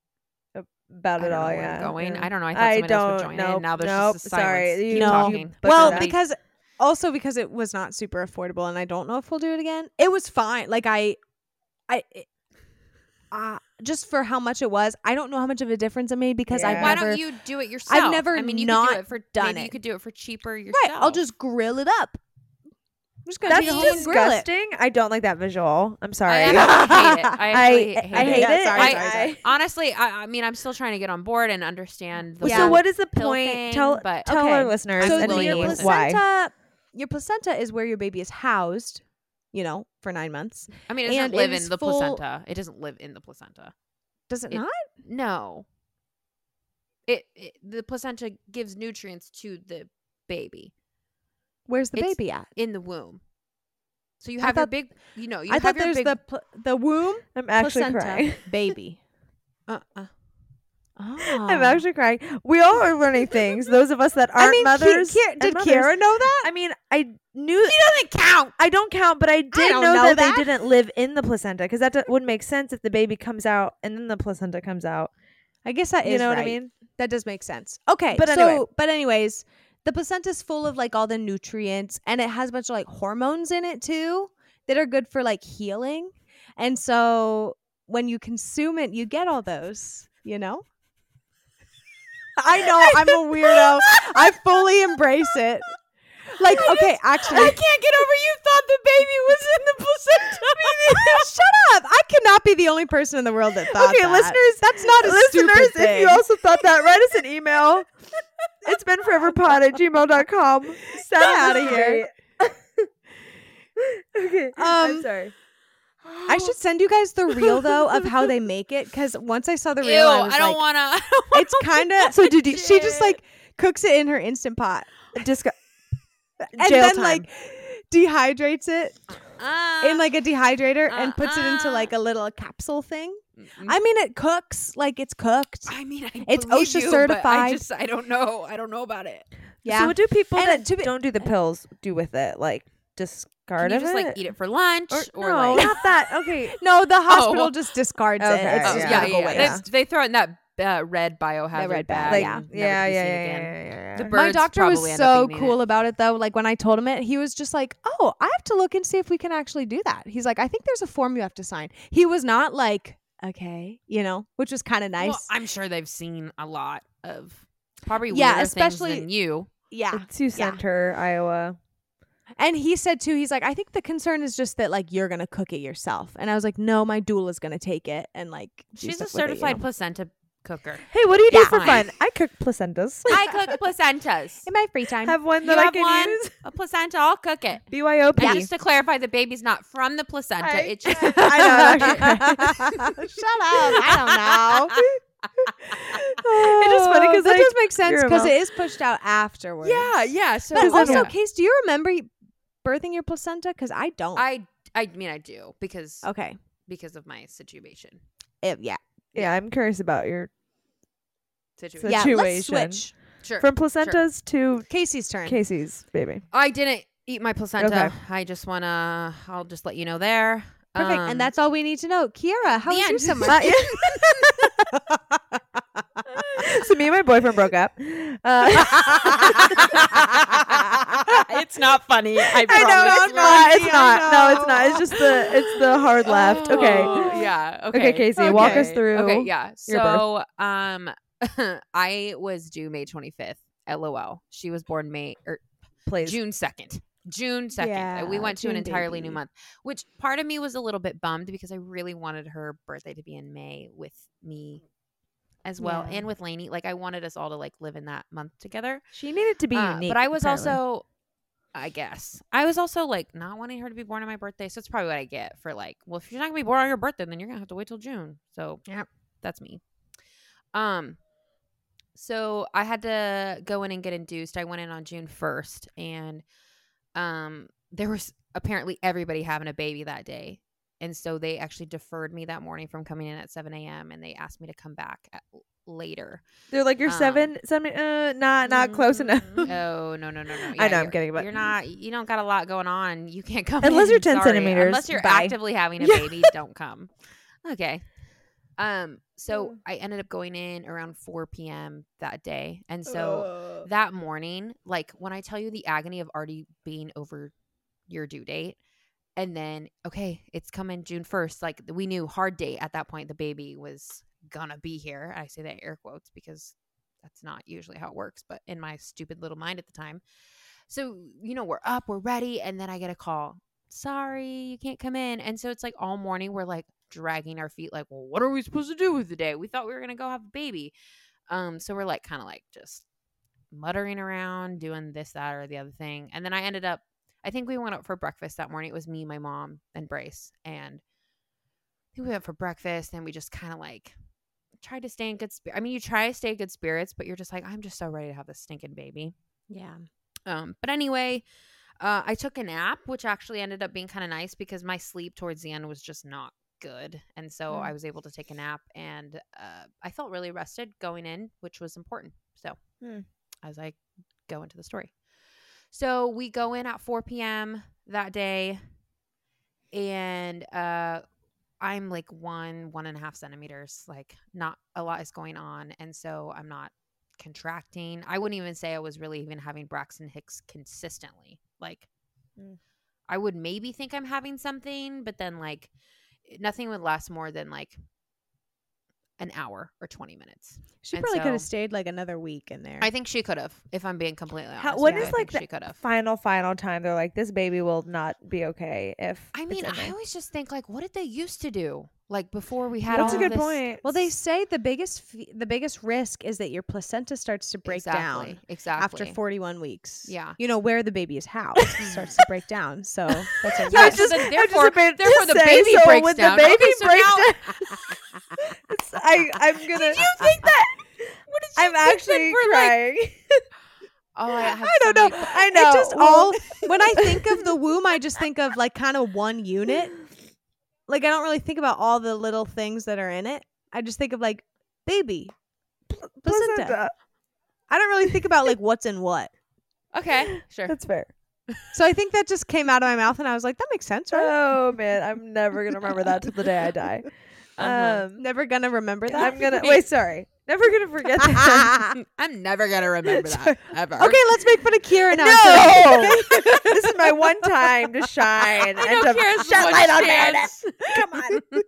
about I it don't all. know where Yeah, I'm going. yeah. I don't know. I thought I somebody else would don't join know. in. Now there's Nope, just a silence. sorry. Keep You- talking. you But Well, that. nobody- because also because it was not super affordable, and I don't know if we'll do it again. It was fine. Like I, I, it, uh, just for how much it was, I don't know how much of a difference it made because I've Yeah. why never. don't you do it yourself? never I mean, you not could do it for done maybe it. you could do it for cheaper yourself. Right, I'll just grill it up. I'm just gonna That's take it home and grill it. disgusting. I don't like that visual. I'm sorry. I actually hate it. I I, actually hate I it. hate Yeah, it. sorry, I- sorry, sorry. I- Honestly, I, I mean, I'm still trying to get on board and understand the Well, Yeah. So whole what is the pill point? thing, tell but tell Okay. our listeners So I'm and the, willing your to me listen. why. placenta, your placenta is where your baby is housed. You know, for nine months. I mean, it doesn't and it live is in the full- placenta. It doesn't live in the placenta. Does it, It- not? No. it, it the placenta gives nutrients to the baby Where's the It's- baby at? in the womb. So you I have your thought- big, you know, you I have thought your there's big. the pl- the womb, I'm actually placenta, crying. baby. uh-uh. Oh. I'm actually crying. We all are learning things. Those of us that aren't I mean, Ki- mothers. Ki- and did mothers. Kiara know that? I mean, I knew. He doesn't count. I don't count, but I did don't know, know that, that. they didn't live in the placenta because that d- wouldn't make sense if the baby comes out and then the placenta comes out. I guess that is You know what I right. mean? That does make sense. Okay, But so anyway. but anyways, the placenta's full of like all the nutrients, and it has a bunch of like hormones in it too that are good for like healing. And so when you consume it, you get all those. You know. I know I'm a weirdo. I fully embrace it. Like, okay, actually, I can't get over you thought the baby was in the placenta. shut up! I cannot be the only person in the world that thought Okay, that. listeners, That's not a listeners, stupid if thing. you also thought that, write us an email. It's been foreverpod at gmail dot com. Set Get us outta here. straight. Okay, I'm Um, sorry. I should send you guys the reel though of how they make it, because once I saw the Ew, reel, I was I don't like, wanna. I don't it's kind of. So did you, she just it. like cooks it in her instant pot Disgu- and Jail then time. like dehydrates it Uh, in like a dehydrator and puts it into uh-uh. like a little capsule thing. mm-mm. I mean, it cooks like it's cooked. I mean, I It's believe OSHA you, but I certified. just, I don't know. I don't know about it. Yeah. So what do people And that it- to be- don't do the pills do with it? Like discard Can you of just it? like eat it for lunch Or, or, no, like? not that. Okay. No, the hospital Oh. just discards Okay, it. It's Oh, just yeah. yeah, gonna yeah, go yeah. waste. They, they throw it in that uh, red biohazard red bag. bag, Like, yeah. and yeah, never to be yeah, seen yeah, again. yeah, yeah, yeah. The My birds doctor was probably end up so eating cool it. about it though. Like when I told him it, he was just like, "Oh, I have to look and see if we can actually do that." He's like, "I think there's a form you have to sign." He was not like, "Okay," you know, which was kind of nice. Well, I'm sure they've seen a lot of probably Yeah, weirder especially- things than you. yeah. Sioux Center, Iowa. And he said too, he's like, "I think the concern is just that like you're gonna cook it yourself." And I was like, "No, my doula is gonna take it and like." do She's a stuff with it, you certified know? placenta cooker. Hey, what do you do Yeah. for Fine. fun? I cook placentas. I cook placentas. in my free time. Have one You that I have can one? use. A placenta, I'll cook it. B Y O P. And just to clarify, the baby's not from the placenta. I- It's just I know. I'm actually Shut up! I don't know. It's just funny 'cause, that like, does make sense you're a because mom. it is pushed out afterwards. yeah, yeah. So But 'Cause then- also, yeah. Case, do you remember birthing your placenta? Because I don't. I, I mean, I do because okay. because of my situation. It- yeah. Yeah, I'm curious about your Situation. Yeah. Let's Situation. switch. Sure. from placentas to Casey's turn. Casey's baby. I didn't eat my placenta. Okay. I just wanna. I'll just let you know there. Perfect. Um, and that's all we need to know. Kiara, how the was your end. summer? Not yet. So me and my boyfriend broke up. Uh, it's not funny. I I know it's not. It's I not. No, it's know. not. It's just the it's the hard left. Okay. Oh, yeah. Okay. Okay, Casey, walk us Okay. through Okay. Yeah. your birth. So, um, I was due May twenty-fifth. LOL. She was born May or Please. June second. June second. Yeah, we went to an June entirely baby. new month, which part of me was a little bit bummed because I really wanted her birthday to be in May with me as well Yeah. and with Lainey. Like I wanted us all to like live in that month together. She needed to be Uh, unique. but I was apparently. also, I guess, I was also like not wanting her to be born on my birthday. So it's probably what I get for like, well, if you're not gonna be born on your birthday, then you're gonna have to wait till June. So Yep. that's me. Um, so I had to go in and get induced. I went in on June first, and um, there was apparently everybody having a baby that day. And so they actually deferred me that morning from coming in at seven a.m. and they asked me to come back at, later. They're like you're um, seven, seven, uh, not not close enough. Oh, no, no, no, no. I Yeah, know, I'm you're- kidding, but- you're not. You don't got a lot going on. You can't come Unless in, you're ten sorry. centimeters, Unless you're bye. actively having a Yeah. baby, don't come. Okay. Um. So I ended up going in around four p.m. that day, and so that morning, like when I tell you the agony of already being over your due date, and then okay, it's coming June first. Like we knew hard date at that point. The baby was gonna be here. I say that air quotes because that's not usually how it works, but in my stupid little mind at the time. So, you know, we're up, we're ready, and then I get a call. Sorry, you can't come in. And so it's like all morning we're like dragging our feet like, well, what are we supposed to do with the day? We thought we were going to go have a baby. Um, so we're like kind of like just muttering around, doing this, that, or the other thing. And then I ended up, I think we went out for breakfast that morning. It was me, my mom, and Brace. And I think we went for breakfast and we just kind of like tried to stay in good spirits. I mean, you try to stay in good spirits, but you're just like, I'm just so ready to have this stinking baby. Yeah. Um, but anyway, uh, I took a nap, which actually ended up being kind of nice because my sleep towards the end was just not good. And so Mm. I was able to take a nap, and uh, I felt really rested going in, which was important. So Mm. as I go into the story. So we go in at four p.m. that day, and uh, I'm like one, one and a half centimeters. Like not a lot is going on. And so I'm not contracting. I wouldn't even say I was really even having Braxton Hicks consistently. Like Mm. I would maybe think I'm having something, but then like nothing would last more than like an hour or twenty minutes. She And probably so- could have stayed like another week in there. I think she could have, if I'm being completely honest. How, when Yeah, is I like think she could the have. final final time they're like, this baby will not be okay if I it's mean, in I there? always just think like, what did they used to do? Like before we had That's all a good this- point. well, they say the biggest f- the biggest risk is that your placenta starts to break exactly, down exactly. after forty-one weeks. Yeah. You know, where the baby is housed starts to break down. So that's a Yeah, risk. just- then I'm therefore, just about to therefore the say, baby so breaks when down. the baby Okay, so breaks now- down, it's, I I'm gonna. Did you think that? What did you I'm think then actually for, like- crying. Oh, I, have I don't so know. many- I know. It just Well- all when I think of the womb, I just think of like kind of one unit. Like I don't really think about all the little things that are in it. I just think of like baby, placenta. Placenta. I don't really think about like what's in what. Okay, sure. That's fair. So I think that just came out of my mouth, and I was like, that makes sense, right? Oh man, I'm never gonna remember that till the day I die. Uh-huh. Um, Never gonna remember that. I'm gonna wait. Sorry, never gonna forget that. I'm never gonna remember that Sorry. ever. Okay, let's make fun of Kira now. No, this is my one time to shine I and know to Kira's shed one light on chance. Meredith. Come on.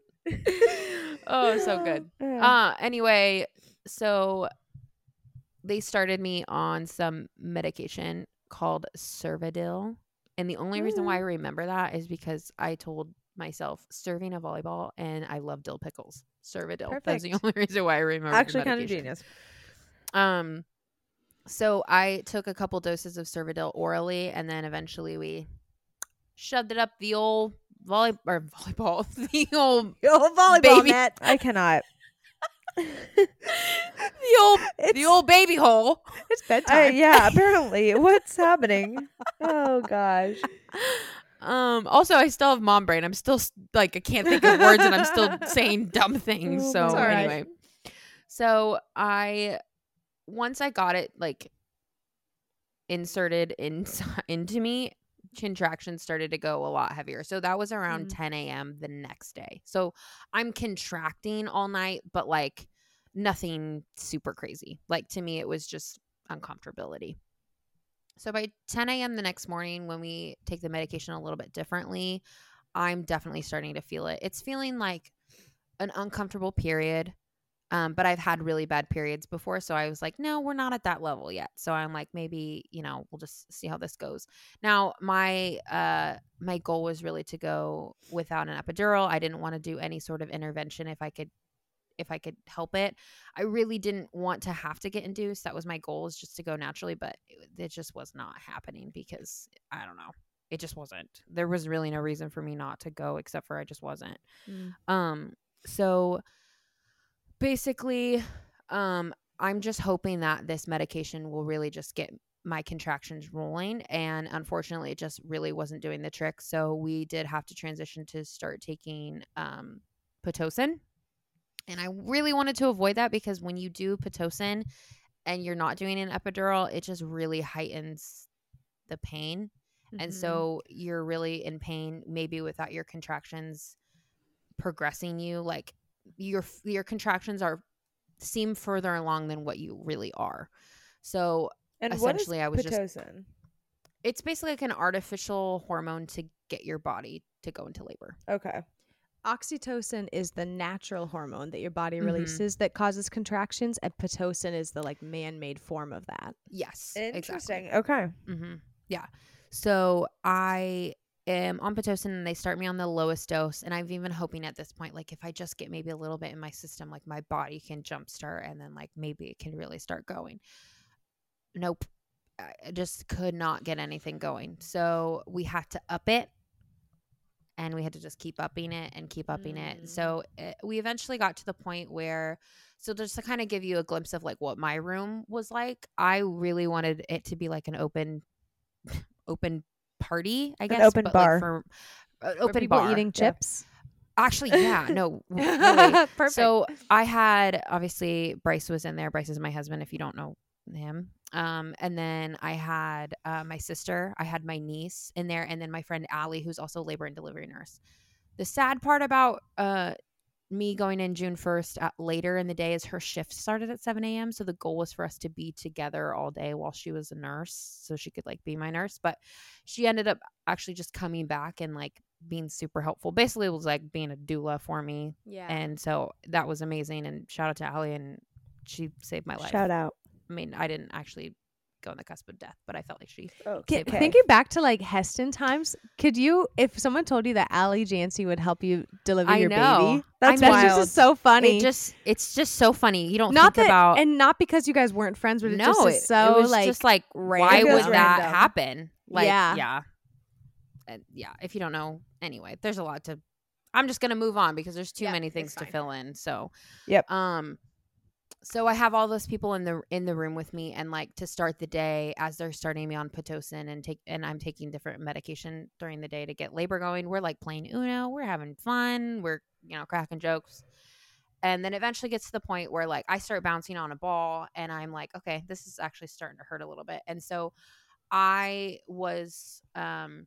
Oh, so good. Yeah. Uh, anyway, so they started me on some medication called Cervidil. And the only reason why I remember that is because I told myself serving a volleyball and I love dill pickles. Cervidil. That's the Perfect. only reason why I remember. the Actually, kind of medication. genius. Um, so I took a couple doses of Cervidil orally, and then eventually we shoved it up the old volley or volleyball, the old Yo, volleyball Baby. net. I cannot. the old the It's- old baby hole. It's bedtime. I, yeah, apparently. What's happening? Oh gosh. Um. Also, I still have mom brain. I'm still s- like I can't think of words, and I'm still saying dumb things. Oh, So it's all right. anyway, so I once I got it like inserted in into me, contractions started to go a lot heavier. So that was around Mm. ten a.m. the next day. So I'm contracting all night, but like nothing super crazy. Like to me, it was just uncomfortability. So by ten a.m. the next morning, when we take the medication a little bit differently, I'm definitely starting to feel it. It's feeling like an uncomfortable period. Um, but I've had really bad periods before. So I was like, no, we're not at that level yet. So I'm like, maybe, you know, we'll just see how this goes. Now, my uh, my goal was really to go without an epidural. I didn't want to do any sort of intervention if I could if I could help it. I really didn't want to have to get induced. That was my goal, is just to go naturally. But it, it just was not happening because, I don't know, it just wasn't. There was really no reason for me not to go except for I just wasn't. Mm. Um, so basically, um, I'm just hoping that this medication will really just get my contractions rolling. And unfortunately, it just really wasn't doing the trick. So we did have to transition to start taking um, Pitocin. And I really wanted to avoid that because when you do Pitocin and you're not doing an epidural, it just really heightens the pain. And Mhm. so you're really in pain, maybe without your contractions progressing you. Like your your contractions are seem further along than what you really are. So And Essentially, what I was is just- Pitocin? it's basically like an artificial hormone to get your body to go into labor. Okay. Oxytocin is the natural hormone that your body Mhm. releases that causes contractions, and Pitocin is the like man-made form of that. Yes. Interesting. Exactly. Okay. Mm-hmm. Yeah. So I am on Pitocin and they start me on the lowest dose. And I'm even hoping at this point, like if I just get maybe a little bit in my system, like my body can jumpstart and then like maybe it can really start going. Nope. I just could not get anything going. So we had to up it. And we had to just keep upping it and keep upping Mm. it. So it, we eventually got to the point where So just to kind of give you a glimpse of like what my room was like, I really wanted it to be like an open, open party, I guess. open but bar. Like for, uh, For open people bar. eating Yeah. chips. Actually, yeah, no, really. Perfect. So I had, obviously, Bryce was in there. Bryce is my husband, if you don't know him. Um, and then I had uh, my sister. I had my niece in there. And then my friend Allie, who's also a labor and delivery nurse. The sad part about uh, me going in June first at, later in the day is her shift started at seven a.m. So the goal was for us to be together all day while she was a nurse. So she could like be my nurse. But she ended up actually just coming back and like being super helpful. Basically, it was like being a doula for me. Yeah. And so that was amazing. And shout out to Allie, and she saved my life. Shout out. I mean, I didn't actually go on the cusp of death, but I felt like she Okay. saved my life. Thinking back to like Heston times, could you, if someone told you that Allie Jancy would help you deliver I your know. baby, That's I know. that's wild. just so funny. It just it's just so funny. You don't not think that, about and not because you guys weren't friends, but it no, just it, is so it was like just like why random. would that Random. happen? Like Yeah. yeah. And yeah, if you don't know, anyway, there's a lot to I'm just going to move on because there's too Yeah, many it's things to fine. fill in. So, Yep. Um so I have all those people in the in the room with me, and like to start the day as they're starting me on Pitocin and take and I'm taking different medication during the day to get labor going. We're like playing Uno, we're having fun, we're you know cracking jokes. And then eventually gets to the point where like I start bouncing on a ball and I'm like, okay, this is actually starting to hurt a little bit. And so I was um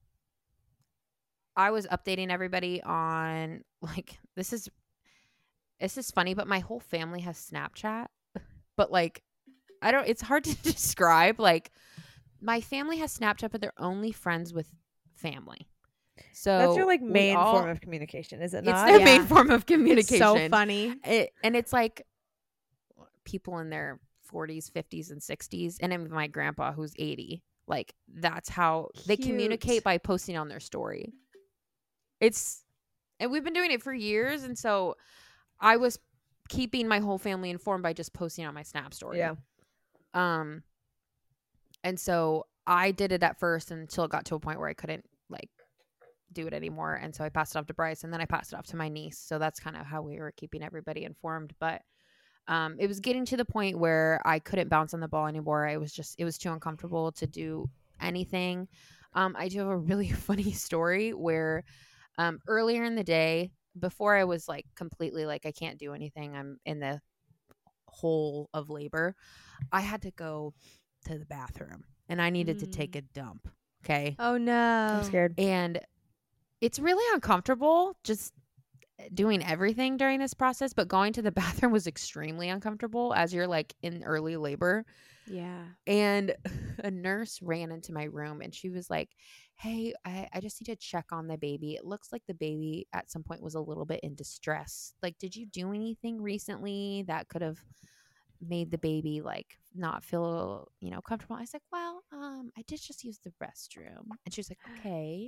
I was updating everybody on like this is this is funny, but my whole family has Snapchat. But like I don't it's hard to describe. Like my family has Snapchat, but they're only friends with family. So That's your like we main all- form of communication, is it It's not? their Yeah. main form of It's communication. so funny. It, and it's like people in their forties, fifties, and sixties, and then my grandpa who's eighty. Like that's how they Cute. communicate, by posting on their story. It's and we've been doing it for years, and so I was keeping my whole family informed by just posting on my Snap story. Yeah. Um, and so I did it at first until it got to a point where I couldn't like do it anymore, and so I passed it off to Bryce, and then I passed it off to my niece. So that's kind of how we were keeping everybody informed. But um, it was getting to the point where I couldn't bounce on the ball anymore. I was just it was too uncomfortable to do anything. Um, I do have a really funny story where um, earlier in the day, before I was like completely like I can't do anything, I'm in the hole of labor, I had to go to the bathroom and I needed to take a dump. Okay. Oh no. I'm scared. And it's really uncomfortable just doing everything during this process, but going to the bathroom was extremely uncomfortable as you're like in early labor. Yeah. And a nurse ran into my room and she was like, hey, I, I just need to check on the baby. It looks like the baby at some point was a little bit in distress. Like, did you do anything recently that could have made the baby like not feel, you know, comfortable? I was like, well, um, I did just use the restroom. And she was like, okay.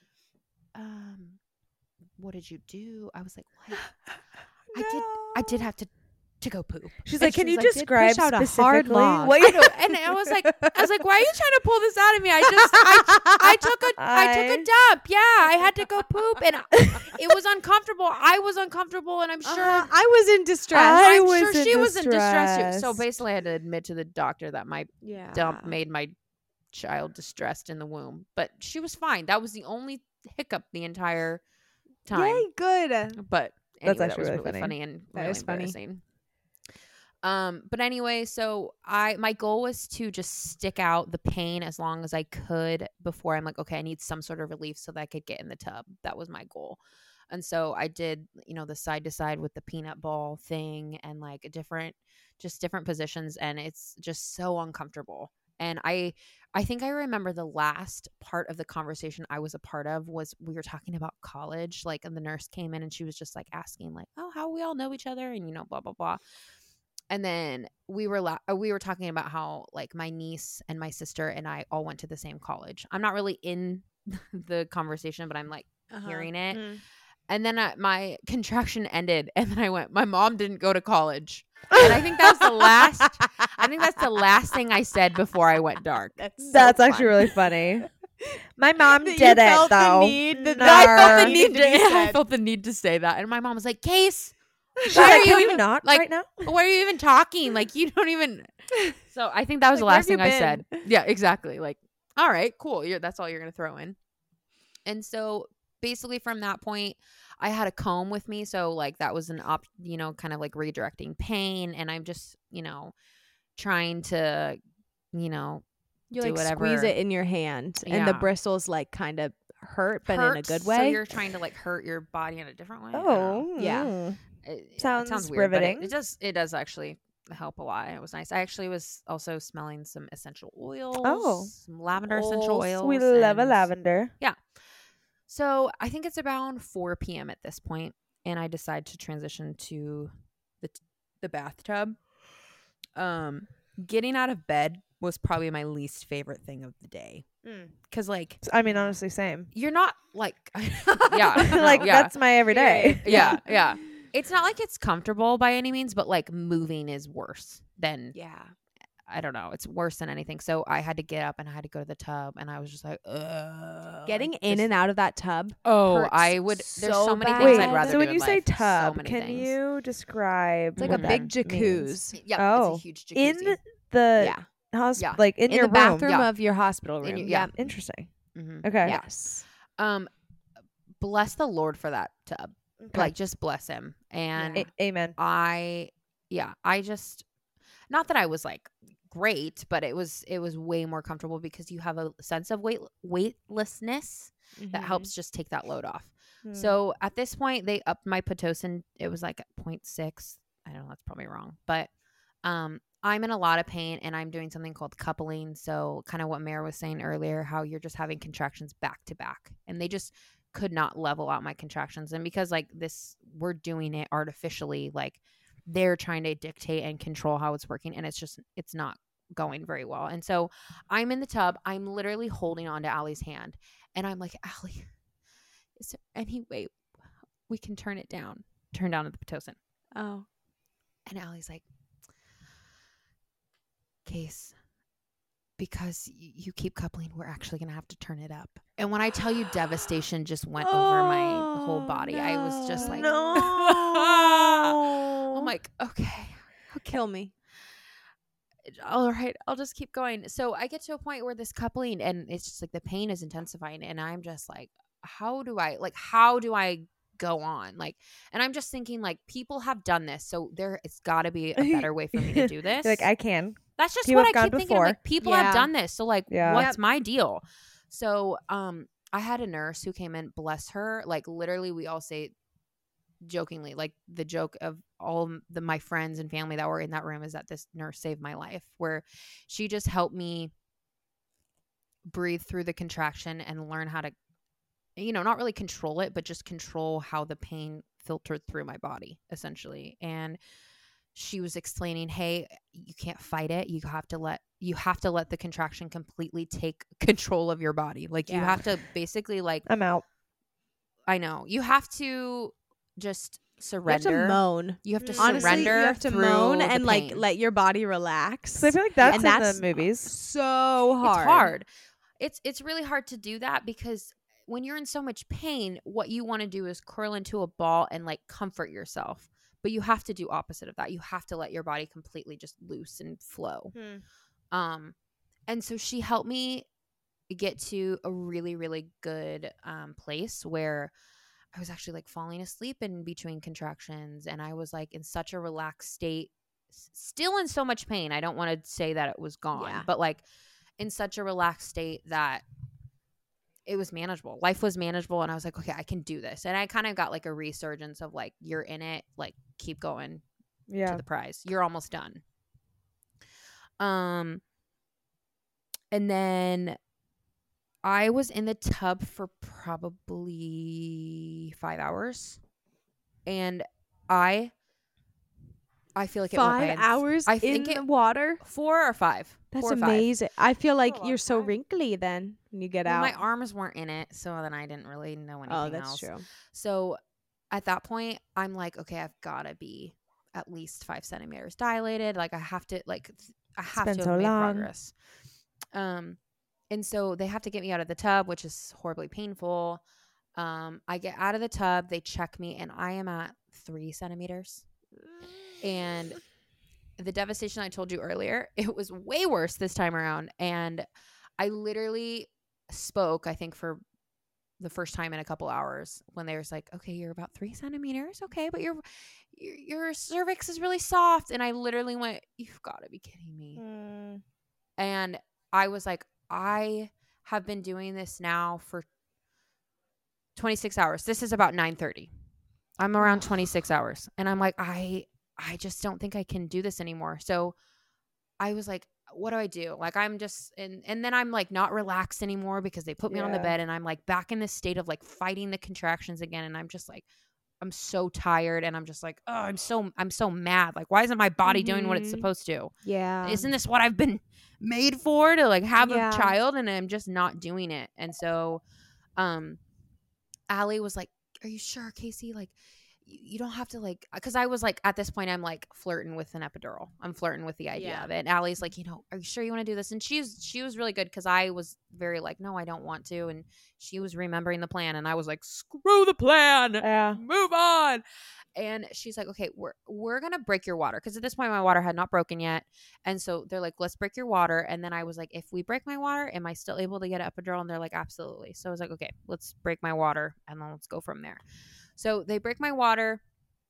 Um, what did you do? I was like, what? I did I did have to to go poop. She's And like, can she you was like, describe push out a hard specifically log. what I you know, and I was like, I was like, why are you trying to pull this out of me? I just, I, I took a, I took a dump. Yeah, I had to go poop, and it was uncomfortable. I was uncomfortable, and I'm sure, Uh, I was in distress. I I'm was sure in she was in distress too. So distress. basically, I had to admit to the doctor that my yeah. dump made my child distressed in the womb, but she was fine. That was the only hiccup the entire time. Yay, good. But anyway, That's that actually was really really funny. funny, and That really is funny. embarrassing. Um, but anyway, so I my goal was to just stick out the pain as long as I could before I'm like, okay, I need some sort of relief so that I could get in the tub. That was my goal. And so I did, you know, the side to side with the peanut ball thing and like a different, just different positions. And it's just so uncomfortable. And I, I think I remember the last part of the conversation I was a part of was we were talking about college, like, and the nurse came in and she was just like asking like, oh, how we all know each other and, you know, blah, blah, blah. And then we were la- we were talking about how like my niece and my sister and I all went to the same college. I'm not really in the conversation, but I'm like Uh-huh. hearing it. Mm. And then I, my contraction ended, and then I went, my mom didn't go to college. And I think that was the last. I think that's the last thing I said before I went dark. That's so That's fun. actually really funny. My mom That you did it felt the though. need, that No. that I felt the needed need to be to. I said. felt the need to say that, and my mom was like, "Case, She's Why are like, you can you even- not like- right now? Why are you even talking? Like, you don't even. So I think that was Like, the where last have thing you I said. been? Yeah, exactly. Like, all right, cool. You're, that's all you're going to throw in. And so basically from that point, I had a comb with me. So like that was an op, you know, kind of like redirecting pain. And I'm just, you know, trying to, you know, You do like whatever. squeeze it in your hand, and the Yeah. bristles like kind of hurt, but in a hurts, good So way. you're trying to like hurt your body in a different way. I don't know. Oh, Yeah. mm. It, yeah, it Sounds sounds weird, but it, riveting. it does. It does actually help a lot. It was nice. I actually was also smelling some essential oils. Oh. Some lavender essential Oh, oils. We love a and- lavender. So I think it's around four p.m. at this point, and I decide to transition to the t- the bathtub. Um, getting out of bed was probably my least favorite thing of the day because, like, I mean, honestly, same. you're not like, yeah, no, like yeah. that's my everyday. yeah, yeah. It's not like it's comfortable by any means, but like moving is worse than Yeah. I don't know. It's worse than anything. So I had to get up and I had to go to the tub, and I was just like, ugh. Getting like, in just- and out of that tub. Oh, hurts I would. There's so so many bad. things Wait, I'd rather so do when in you say life. So tub, many can things. you describe It's like what a big that means? jacuzzi. Yeah, Oh. it's a huge In jacuzzi. the Yeah. house, Yeah. like in, In your the bathroom yeah. of your hospital In room. your- yeah. yeah. Interesting. Mhm. Okay. Yes. Um, bless the Lord for that tub. Okay. Like, just bless him. And Yeah. A- amen. I, yeah, I just, not that I was like great, but it was it was way more comfortable because you have a sense of weight weightlessness that Mhm. helps just take that load off. Hmm. So at this point, they upped my Pitocin. It was like zero point six. I don't know, that's probably wrong, but um, I'm in a lot of pain, and I'm doing something called coupling. So kind of what Mare was saying earlier, how you're just having contractions back to back, and they just could not level out my contractions. And because like this, we're doing it artificially, like they're trying to dictate and control how it's working, and it's just it's not going very well. And so I'm in the tub. I'm literally holding on to Allie's hand, and I'm like, Allie, is there any way we can turn it down? Turn down the Pitocin. Oh. And Allie's like, Case, because y- you keep coupling, we're actually going to have to turn it up. And when I tell you devastation just went over my whole body, I was just like, no. I'm like, okay, Kill me. all right, I'll just keep going. So I get to a point where this coupling, and it's just like the pain is intensifying, and I'm just like, how do I, like, how do I go on? Like, and I'm just thinking, like, people have done this, so there, it's got to be a better way for me to do this. You're like I can. That's just People what have I gone keep thinking. I'm before. like, people Yeah. have done this, so like, Yeah. what's my deal? So, um, I had a nurse who came in. Bless her. Like, literally, we all say jokingly, like the joke of all the my friends and family that were in that room is that this nurse saved my life. Where she just helped me breathe through the contraction and learn how to, you know, not really control it, but just control how the pain filtered through my body, essentially. And she was explaining, hey, you can't fight it. You have to let you have to let the contraction completely take control of your body. Like you Yeah. have to basically like I'm out. I know. You have to just You have surrender. to moan. You have to Honestly, surrender. you have to through moan the and like pain. let your body relax. So I feel like that's And in that's the movies. so hard. It's hard. It's it's really hard to do that because when you're in so much pain, what you want to do is curl into a ball and like comfort yourself. But you have to do opposite of that. You have to let your body completely just loose and flow. Um, and so she helped me get to a really, really good um, place where I was actually like falling asleep in between contractions, and I was like in such a relaxed state, s- still in so much pain. I don't want to say that it was gone, Yeah. but like in such a relaxed state that it was manageable. Life was manageable, and I was like, okay, I can do this. And I kind of got like a resurgence of like, you're in it, like keep going Yeah. to the prize. You're almost done. Um, and then I was in the tub for probably five hours, and I, I feel like it went by Five in- hours I in think the it- water. four or five. That's Four or five. amazing. I feel like a long you're so time. wrinkly then when you get Well, out. my arms weren't in it, so then I didn't really know anything oh, that's else. true. So at that point, I'm like, okay, I've got to be at least five centimeters dilated. Like I have to, like th- I have been to so have made long. progress. Um, and so they have to get me out of the tub, which is horribly painful. Um, I get out of the tub, they check me, and I am at three centimeters. And the devastation I told you earlier, it was way worse this time around. And I literally spoke, I think, for the first time in a couple hours when they was like, okay, you're about three centimeters. Okay. But your, your, your cervix is really soft. And I literally went, you've got to be kidding me. Mm. And I was like, I have been doing this now for twenty-six hours. This is about nine thirty. I'm around twenty-six hours. And I'm like, I, I just don't think I can do this anymore. So I was like, what do I do? Like, I'm just, and, and then I'm like not relaxed anymore because they put me on the Yeah. bed and I'm like back in this state of like fighting the contractions again. And I'm just like, I'm so tired. And I'm just like, oh, I'm so, I'm so mad. Like, why isn't my body doing what it's Mhm. supposed to? Yeah. Isn't this what I've been made for, to like have Yeah. a child? And I'm just not doing it. And so, um, Allie was like, are you sure, Casey? Like, you don't have to like, because I was like, at this point, I'm like flirting with an epidural. I'm flirting with the idea Yeah. of it. And Allie's like, you know, are you sure you want to do this? And she's, she was really good because I was very like, no, I don't want to. And she was remembering the plan. And I was like, screw the plan. Yeah. Move on. And she's like, okay, we're, we're going to break your water. Because at this point, my water had not broken yet. And so they're like, let's break your water. And then I was like, if we break my water, am I still able to get an epidural? And they're like, absolutely. So I was like, okay, let's break my water. And then let's go from there. So they break my water.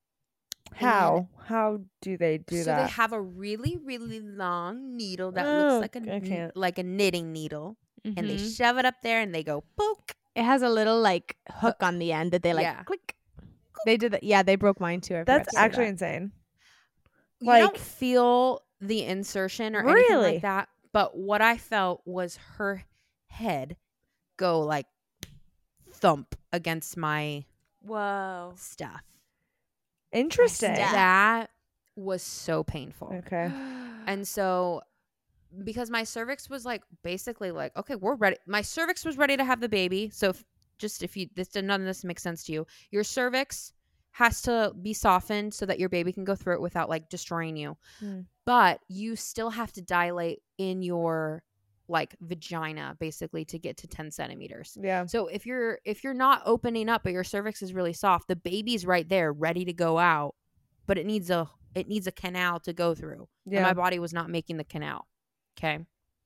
How? How do they do so that? they have a really, really long needle that Oh, looks like a I kn- can't. like a knitting needle, and they Mhm. shove it up there and they go poke. It has a little like hook on the end that they like Yeah. click. They did that. Yeah, they broke mine too. I forgot That's to say actually that. insane. You Like- don't feel the insertion or anything Really? like that, but what I felt was her head go like thump against my Whoa. stuff. Interesting. Yeah. That was so painful. Okay. And so because my cervix was like basically like, okay, we're ready. My cervix was ready to have the baby. So if, just if you, this, none of this makes sense to you, your cervix has to be softened so that your baby can go through it without like destroying you. Hmm. But you still have to dilate in your like vagina basically to get to ten centimeters. Yeah. So if you're, if you're not opening up, but your cervix is really soft, the baby's right there ready to go out, but it needs a, it needs a canal to go through. And Yeah. my body was not making the canal. Okay.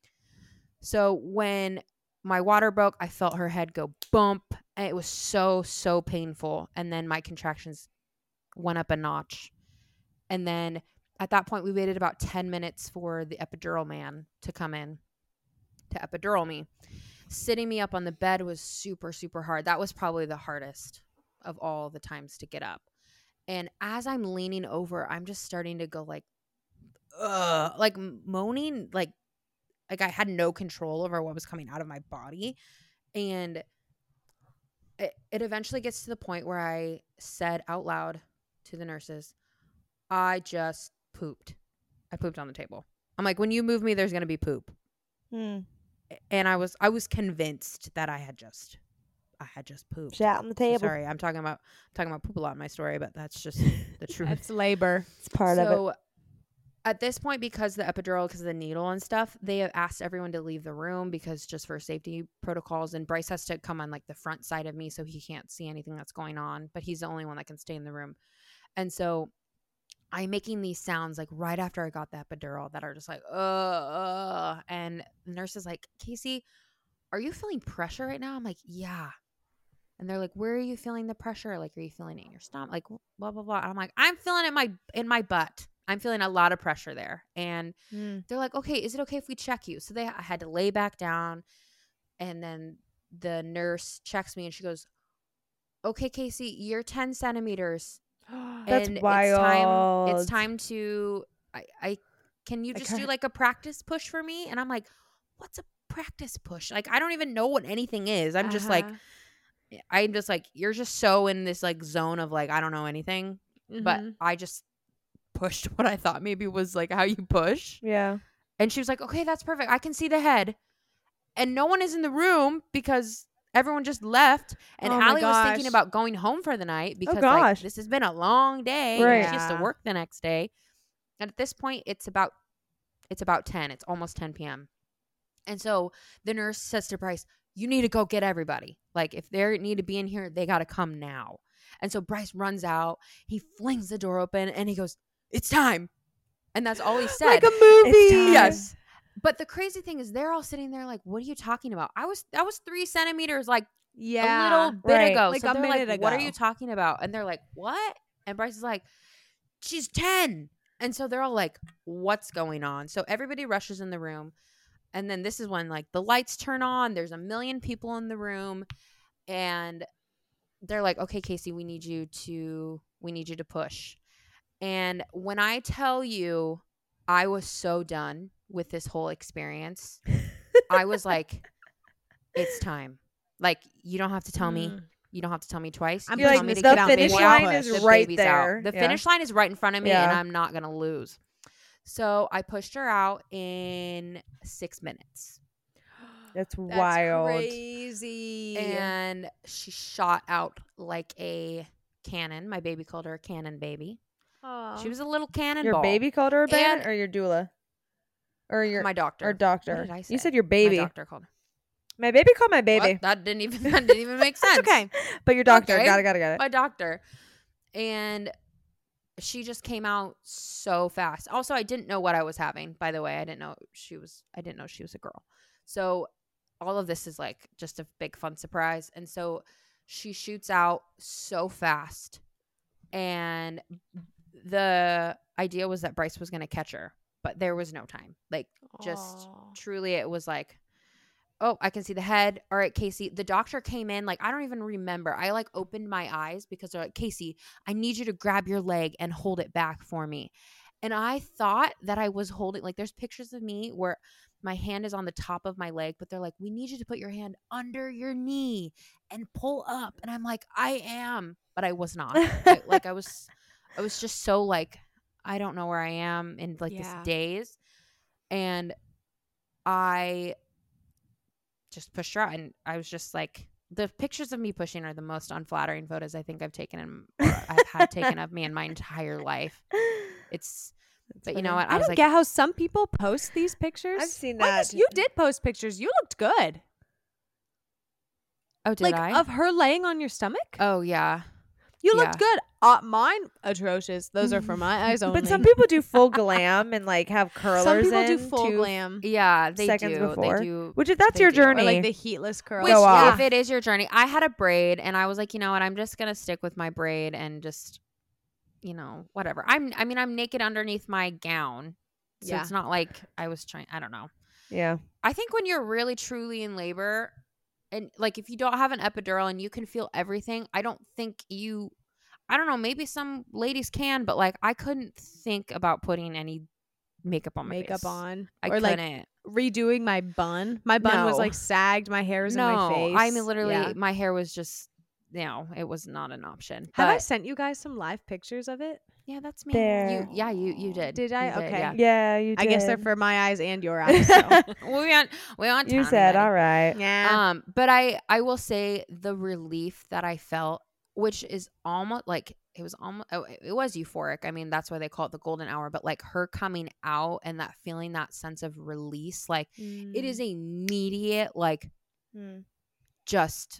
So when my water broke, I felt her head go bump. And it was so, so painful. And then my contractions went up a notch. And then at that point, we waited about ten minutes for the epidural man to come in to epidural me. Sitting me up on the bed was super, super hard. That was probably the hardest of all the times to get up. And as I'm leaning over, I'm just starting to go like, ugh, like moaning, like, like I had no control over what was coming out of my body. And it, it eventually gets to the point where I said out loud to the nurses, I just pooped. I pooped on the table. I'm like, when you move me, there's going to be poop. Hmm. And I was, I was convinced that I had just, I had just pooped. Shat on the table. Sorry, I'm talking about, I'm talking about poop a lot in my story, but that's just the truth. That's labor. It's part of it. So at this point, because the epidural, because of the needle and stuff, they have asked everyone to leave the room because just for safety protocols. And Bryce has to come on like the front side of me so he can't see anything that's going on. But he's the only one that can stay in the room. And so I'm making these sounds like right after I got the epidural that are just like, uh, uh. And the nurse is like, Casey, are you feeling pressure right now? I'm like, yeah. And they're like, where are you feeling the pressure? Like, are you feeling it in your stomach? Like, blah, blah, blah. And I'm like, I'm feeling it in my, in my butt. I'm feeling a lot of pressure there. And Hmm. they're like, okay, is it okay if we check you? So they I had to lay back down. And then the nurse checks me and she goes, okay, Casey, you're ten centimeters. That's and wild. It's time, it's time to, I, I can you I just do can't- like a practice push for me? And I'm like, what's a practice push? Like, I don't even know what anything is. I'm just like, Uh-huh. I'm just like, you're just so in this like zone of like, I don't know anything. But Mhm. I just pushed what I thought maybe was like how you push. Yeah. And she was like, okay, that's perfect. I can see the head. And no one is in the room because everyone just left. And Oh my Allie was thinking gosh. about going home for the night because like, gosh. this has been a long day. Right. And she has to Yeah. work the next day. And at this point, it's about it's about ten. It's almost ten p.m. And so the nurse says to Bryce, you need to go get everybody. Like if they need to be in here, they got to come now. And so Bryce runs out. He flings the door open and he goes, "It's time." And that's all he said. Like a movie. It's time. Yes. But the crazy thing is they're all sitting there like, "What are you talking about?" I was that was three centimeters like Yeah. a little bit Right. ago. Like so a they're minute like, "What are ago. you talking about?" And they're like, "What?" And Bryce is like, "She's ten." And so they're all like, "What's going on?" So everybody rushes in the room. And then this is when like the lights turn on. There's a million people in the room. And they're like, "Okay, Casey, we need you to we need you to push." And when I tell you I was so done with this whole experience, I was like, it's time. Like, you don't have to tell me. Mm. You don't have to tell me twice. I'm you You're tell like, me pushing to this the get kid out the finish baby now out. line push. is The right baby's there. out. The Yeah. finish line is right in front of me, Yeah. and I'm not going to lose. So I pushed her out in six minutes. That's That's wild. crazy. And she shot out like a cannon. My baby called her a cannon baby. Aw. She was a little cannonball. Your baby called her a bandit, And- or your doula, or your my doctor. or doctor. What did I say? You said your My baby. doctor called her. My baby called my baby, What? That didn't even that didn't even make sense. That's okay. but your doctor. Okay. Got it. Got it. Got it. My doctor. And she just came out so fast. Also, I didn't know what I was having, by the way. I didn't know she was I didn't know she was a girl. So all of this is like just a big fun surprise. And so she shoots out so fast. And the idea was that Bryce was going to catch her, but there was no time. Like just Aw. truly it was like, oh, I can see the head. All right, Casey. The doctor came in. Like, I don't even remember. I like opened my eyes because they're like, "Casey, I need you to grab your leg and hold it back for me." And I thought that I was holding, like, there's pictures of me where my hand is on the top of my leg, but they're like, "We need you to put your hand under your knee and pull up." And I'm like, I am, but I was not. I, like, I was, I was just so like, I don't know where I am in like Yeah. this daze. And I just pushed her out, and I was just like, the pictures of me pushing are the most unflattering photos I think I've taken in, or I've had taken of me in my entire life. It's, That's but you know funny. what? I, I was don't like, get how some people post these pictures. I've seen Well, that. you, you did post pictures. You looked good. oh, did like I? of her laying on your stomach. oh yeah, You yeah. looked good. Uh, mine atrocious. Those are for my eyes only. But some people do full glam and like have curlers. some people do in full two- glam. yeah. They Seconds do. before. They do. Which if that's They your do. Or, Or journey, like the heatless curls. Which, Go off. if it is your journey, I had a braid, and I was like, you know what? I'm just gonna stick with my braid and just, you know, whatever. I'm. I mean, I'm naked underneath my gown, so Yeah. it's not like I was trying. I don't know. yeah. I think when you're really truly in labor, and like if you don't have an epidural and you can feel everything, I don't think you. I don't know. Maybe some ladies can, but like I couldn't think about putting any makeup on my makeup face. on. I or like couldn't. redoing my bun. My bun was No. like sagged. My hair was no, in my face. I mean literally, Yeah. my hair was just. No, it was not an option. Have I But- sent you guys some live pictures of it? Yeah, that's me. There. You, yeah, you, you did. Did I? You Okay. yeah. Yeah, you did. I guess they're for my eyes and your eyes. So. Well, we on we on. You town said, already. all right. yeah. Um, but I I will say the relief that I felt, which is almost like it was almost oh, it was euphoric. I mean, that's why they call it the golden hour. But like her coming out and that feeling, that sense of release, like it is immediate. Like Mm. just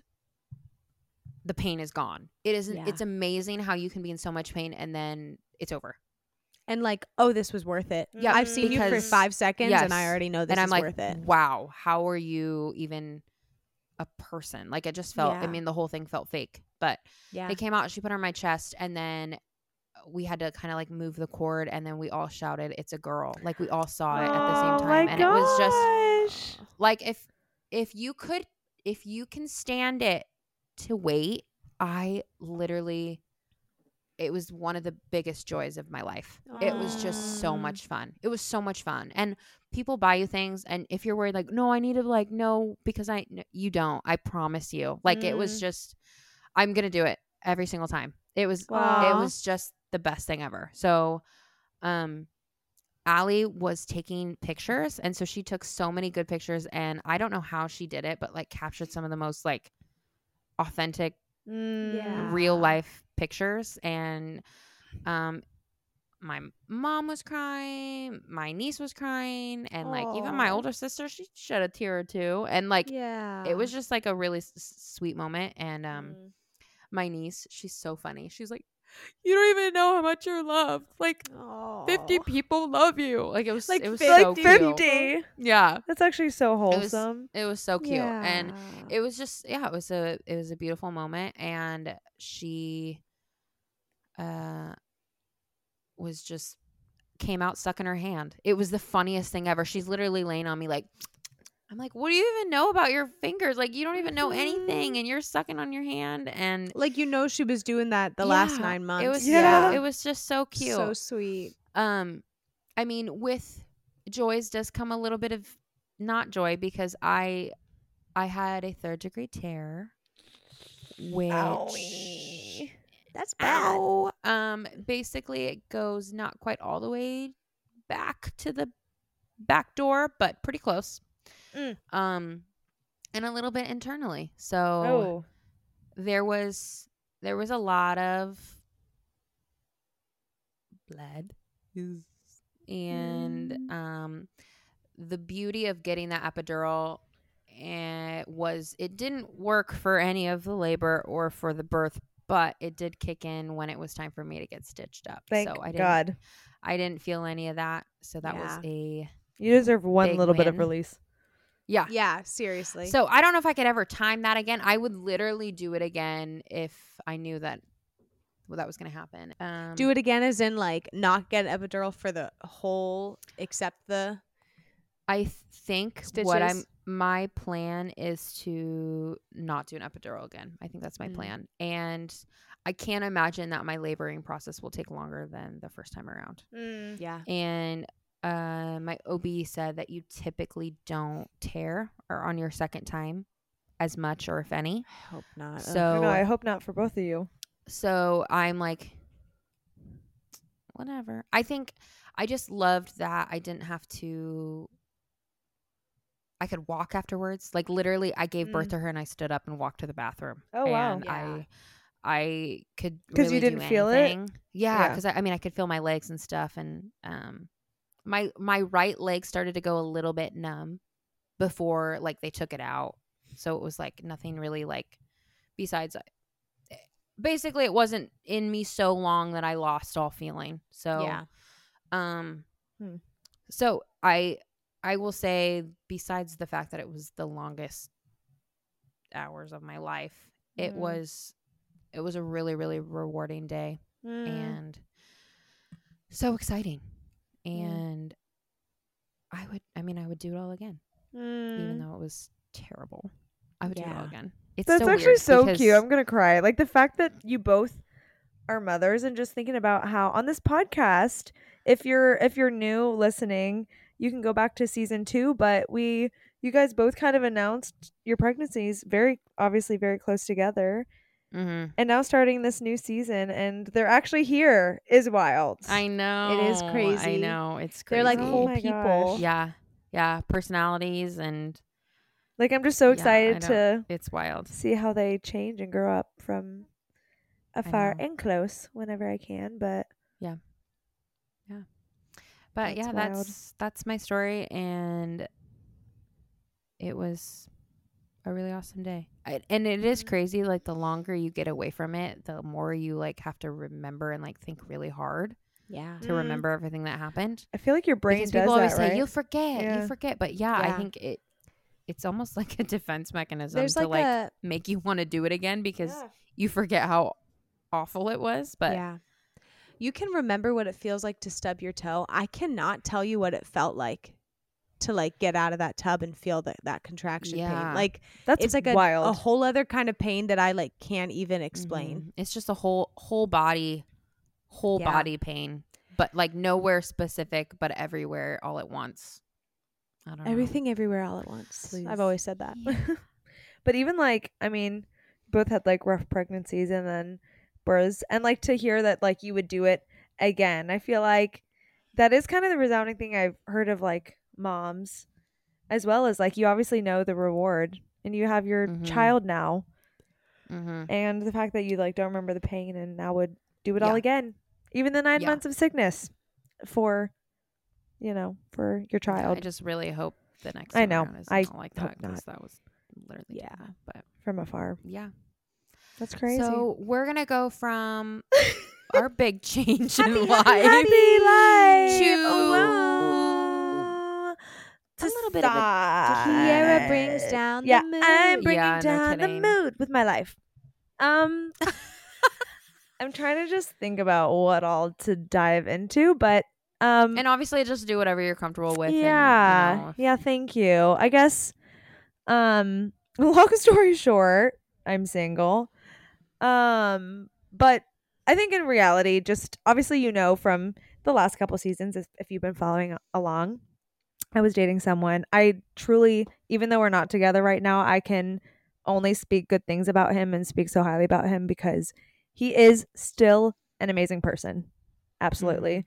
the pain is gone. It isn't. Yeah. It's amazing how you can be in so much pain and then it's over. and like, oh, this was worth it. Yeah, I've seen you for because- five seconds, and I yes. already know this and I'm is like, worth it. wow, how are you even a person? Like it just felt. I Yeah. mean, the whole thing felt fake, but. Yeah. They came out, she put her on my chest, and then we had to kind of like move the cord, and then we all shouted, "It's a girl." Like we all saw it at the Oh same my time. And it was gosh. just like if if you could if you can stand it to wait, I literally it was one of the biggest joys of my life. It was just so Aw. much fun. It was so much fun. And people buy you things, and if you're worried like, "No, I need to like no because I no, you don't. I promise you." Like it was Mm. just I'm going to do it every single time. It was Wow. it was just the best thing ever. So um Allie was taking pictures, and so she took so many good pictures, and I don't know how she did it, but like captured some of the most like authentic Mm. Yeah. real life pictures. And um my mom was crying, my niece was crying, and like even my Aw. older sister, she shed a tear or two. And like yeah. it was just like a really s- sweet moment. And um Mm. my niece, she's so funny. She's like, you don't even know how much you're loved. Like fifty people love you. Like it was Like it was fifty so people? cute. fifty. Yeah. That's actually so It was wholesome. it was so cute. And Yeah. it was just yeah, it was a it was a beautiful moment, and she uh was just came out sucking her hand. It was the funniest thing ever. She's literally laying on me like I'm like, what do you even know about your fingers? Like you don't even know anything and you're sucking on your hand. And Like, you know, she was doing that the last yeah, nine months. It was Yeah. so, it was just so cute. So sweet. Um I mean, with Joy's does come a little bit of not joy because I I had a third degree tear, which Owie. That's bad. ow, um basically it goes not quite all the way back to the back door, but pretty close. Mm. Um and a little bit internally. So Oh. there was there was a lot of blood. And Mm. um the beauty of getting that epidural uh, was it didn't work for any of the labor or for the birth, but it did kick in when it was time for me to get stitched up. Thank so I didn't God. I didn't feel any of that. So that was Yeah. a You deserve one Big little bit of win. release. yeah. Yeah, seriously. So I don't know if I could ever time that again. I would literally do it again if I knew that well, that was going to happen. Um, do it again as in like not get an epidural for the whole except the I th- think what I'm Stitches? my plan is to not do an epidural again. I think that's my Mm. plan. And I can't imagine that my laboring process will take longer than the first time around. Mm. yeah. And uh, my O B said that you typically don't tear or on your second time as much or if any. I hope not. Ugh. So No, I hope not for both of you. So I'm like, whatever. I think I just loved that I didn't have to. I could walk afterwards. Like literally, I gave birth Mm. to her and I stood up and walked to the bathroom. Oh, wow. And Yeah. I, I could 'Cause you really didn't do feel it? anything. Yeah, Yeah. because I, I mean, I could feel my legs and stuff, and um, my my right leg started to go a little bit numb before like they took it out. So it was like nothing really like besides. Basically, it wasn't in me so long that I lost all feeling. So, Yeah. um, Hmm. so I, I will say, besides the fact that it was the longest hours of my life, it Mm. was, it was a really, really rewarding day Mm. and so exciting. Mm. And I would, I mean, I would do it all again, even Mm. though it was terrible. I would do it all Yeah. again. It's That's so actually weird so because- cute. I'm gonna cry. Like the fact that you both are mothers, and just thinking about how on this podcast, if you're if you're new listening, you can go back to season two. But we, you guys both kind of announced your pregnancies very obviously very close together, Mhm. and now starting this new season, and they're actually here is wild. I know. It is crazy. I know. It's crazy. They're like Oh whole my people. gosh. Yeah. Yeah. Personalities and Like I'm just so Yeah, I excited know. to it's wild. see how they change and grow up from afar know. and close whenever I can. But But That's yeah, wild. that's that's my story, and it was a really awesome day. I, and it is Mhm. crazy. Like the longer you get away from it, the more you like have to remember and like think really hard Yeah. to Mm. remember everything that happened. I feel like your brain because does people always that, say right? you'll forget, Yeah. you forget. But yeah, I Yeah. think it it's almost like a defense mechanism There's to like, like a make you want to do it again because Yeah. you forget how awful it was. But yeah. You can remember what it feels like to stub your toe. I cannot tell you what it felt like to like get out of that tub and feel that that contraction Yeah. pain. Like That's it's like a, wild. a whole other kind of pain that I like can't even explain. Mhm. It's just a whole whole body, whole Yeah. body pain, but like nowhere specific, but everywhere all at once. I don't know. Everything everywhere all at once. Please. I've always said that. But even like, I mean, both had like rough pregnancies and then births, and like to hear that like you would do it again. I feel like that is kind of the resounding thing I've heard of like moms, as well as like you obviously know the reward, and you have your Mhm. child now, Mm-hmm. and the fact that you like don't remember the pain and now would do it all Yeah. again, even the nine Yeah. months of sickness for, you know, for your child I just really hope the next I time know. around is I not like hope that because not. that was literally Yeah. terrible. But Mm. from afar. yeah. That's crazy. So we're gonna go from our big change Happy, in happy, life happy life. to Wow. a little bit of a Kiara brings down the yeah, mood. I'm bringing Yeah, no down the kidding. mood with my life. Um, I'm trying to just think about what all to dive into, but um, and obviously just do whatever you're comfortable with. yeah, and, you know, if- yeah. Thank you. I guess. Um, long story short, I'm single. Um, but I think in reality, just obviously, you know, from the last couple seasons, if, if you've been following along, I was dating someone. I truly, even though we're not together right now, I can only speak good things about him and speak so highly about him because he is still an amazing person. Absolutely.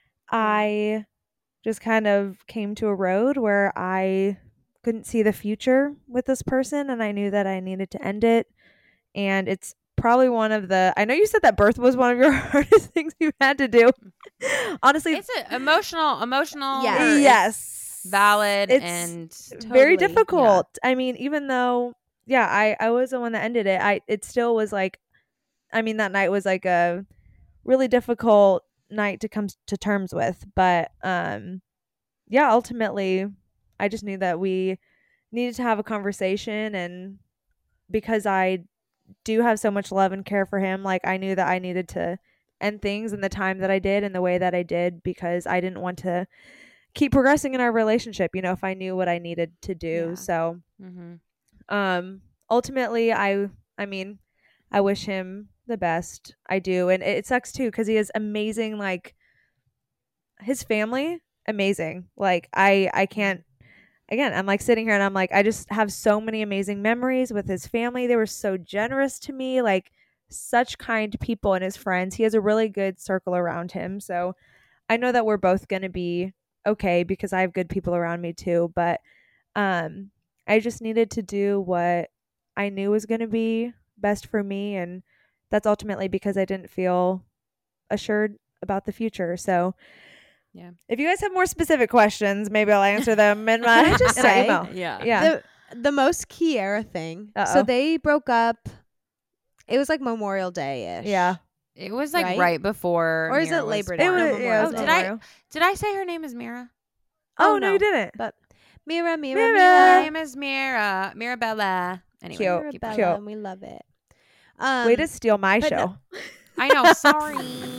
I just kind of came to a road where I couldn't see the future with this person and I knew that I needed to end it. And it's probably one of the I know you said that birth was one of your hardest things you had to do. Honestly, it's a emotional, emotional. Yeah. or it's yes, valid It's and very Totally, difficult. I mean, even though yeah, I I was the one that ended it. I it still was like I mean that night was like a really difficult night to come to terms with, but um yeah, ultimately I just knew that we needed to have a conversation, and because I do have so much love and care for him, like I knew that I needed to end things in the time that I did and the way that I did because I didn't want to keep progressing in our relationship, you know, if I knew what I needed to do. Yeah. So mm-hmm. um ultimately I I mean, I wish him the best. I do. And it, it sucks too cuz he has amazing, like his family, amazing. Like I I can't again, I'm like sitting here and I'm like, I just have so many amazing memories with his family. They were so generous to me, like such kind people and his friends. He has a really good circle around him. So I know that we're both going to be okay because I have good people around me too. But um, I just needed to do what I knew was going to be best for me. And that's ultimately because I didn't feel assured about the future. So Yeah. if you guys have more specific questions, maybe I'll answer them in my Can I just in our say- email. Yeah. Yeah. The the most Kiara thing. Uh-oh. So they broke up. It was like Memorial Day ish. Yeah. It was like Right? right, before. Or is Mira it was Labor It Day? born. No, was, Memorial yeah, it was Day. Did I- Memorial. Did I say her name is Mira? Oh, Oh, no, no. you didn't. But Mira, Mira, Mira. Mira. Her name is Mira. Mirabella. Anyway, Cute. keep Mirabella, going. Cute. and we love it. Um, Way to steal my but show. no- I know. Sorry.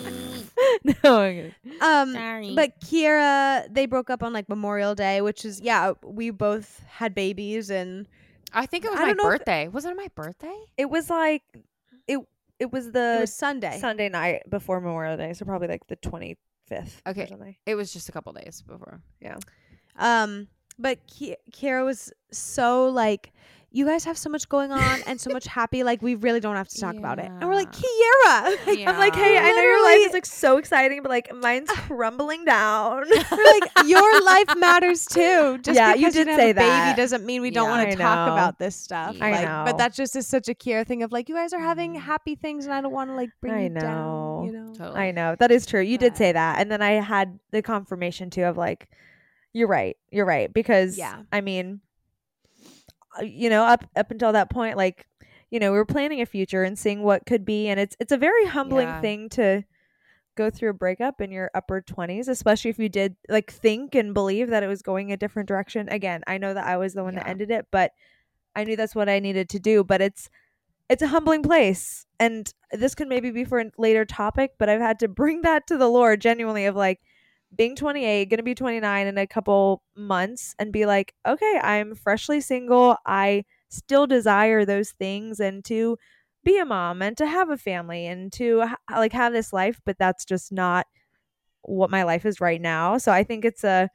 No, I'm kidding. Um, Sorry. but Kiera, they broke up on like Memorial Day, which is yeah, we both had babies, and I think it was I my don't know if- birthday. Was it my birthday? It was like it. It was the it was Sunday. Sunday night before Memorial Day, so probably like the twenty-fifth. Okay. Or something. It was just a couple days before. Um, but Ki- Kiera was so like, you guys have so much going on and so much happy. Like we really don't have to talk about it. And we're like, Kiera, like, Yeah. I'm like, hey, I know your life Literally- is like so exciting, but like mine's crumbling down. we're like, your life matters too. Just Yeah, because you did didn't say have a baby that. doesn't mean we don't Yeah. want I to talk know. about this stuff. I like, know. But that's just is such a Kiera thing of like, you guys are having Mm. happy things, and I don't want to like bring I you know. down. You know. Totally. I know that is true. You did But- say that, and then I had the confirmation too of like, you're right, you're right, because Yeah. I mean, uh, you know, up up until that point, like, you know, we were planning a future and seeing what could be, and it's it's a very humbling Yeah. thing to go through a breakup in your upper twenties, especially if you did like think and believe that it was going a different direction. Again, I know that I was the one that Yeah. ended it, but I knew that's what I needed to do. But it's it's a humbling place, and this could maybe be for a later topic, but I've had to bring that to the Lord genuinely of like being twenty-eight, gonna be twenty-nine in a couple months, and be like, okay, I'm freshly single. I still desire those things and to be a mom and to have a family and to ha- like have this life, but that's just not what my life is right now. So I think it's a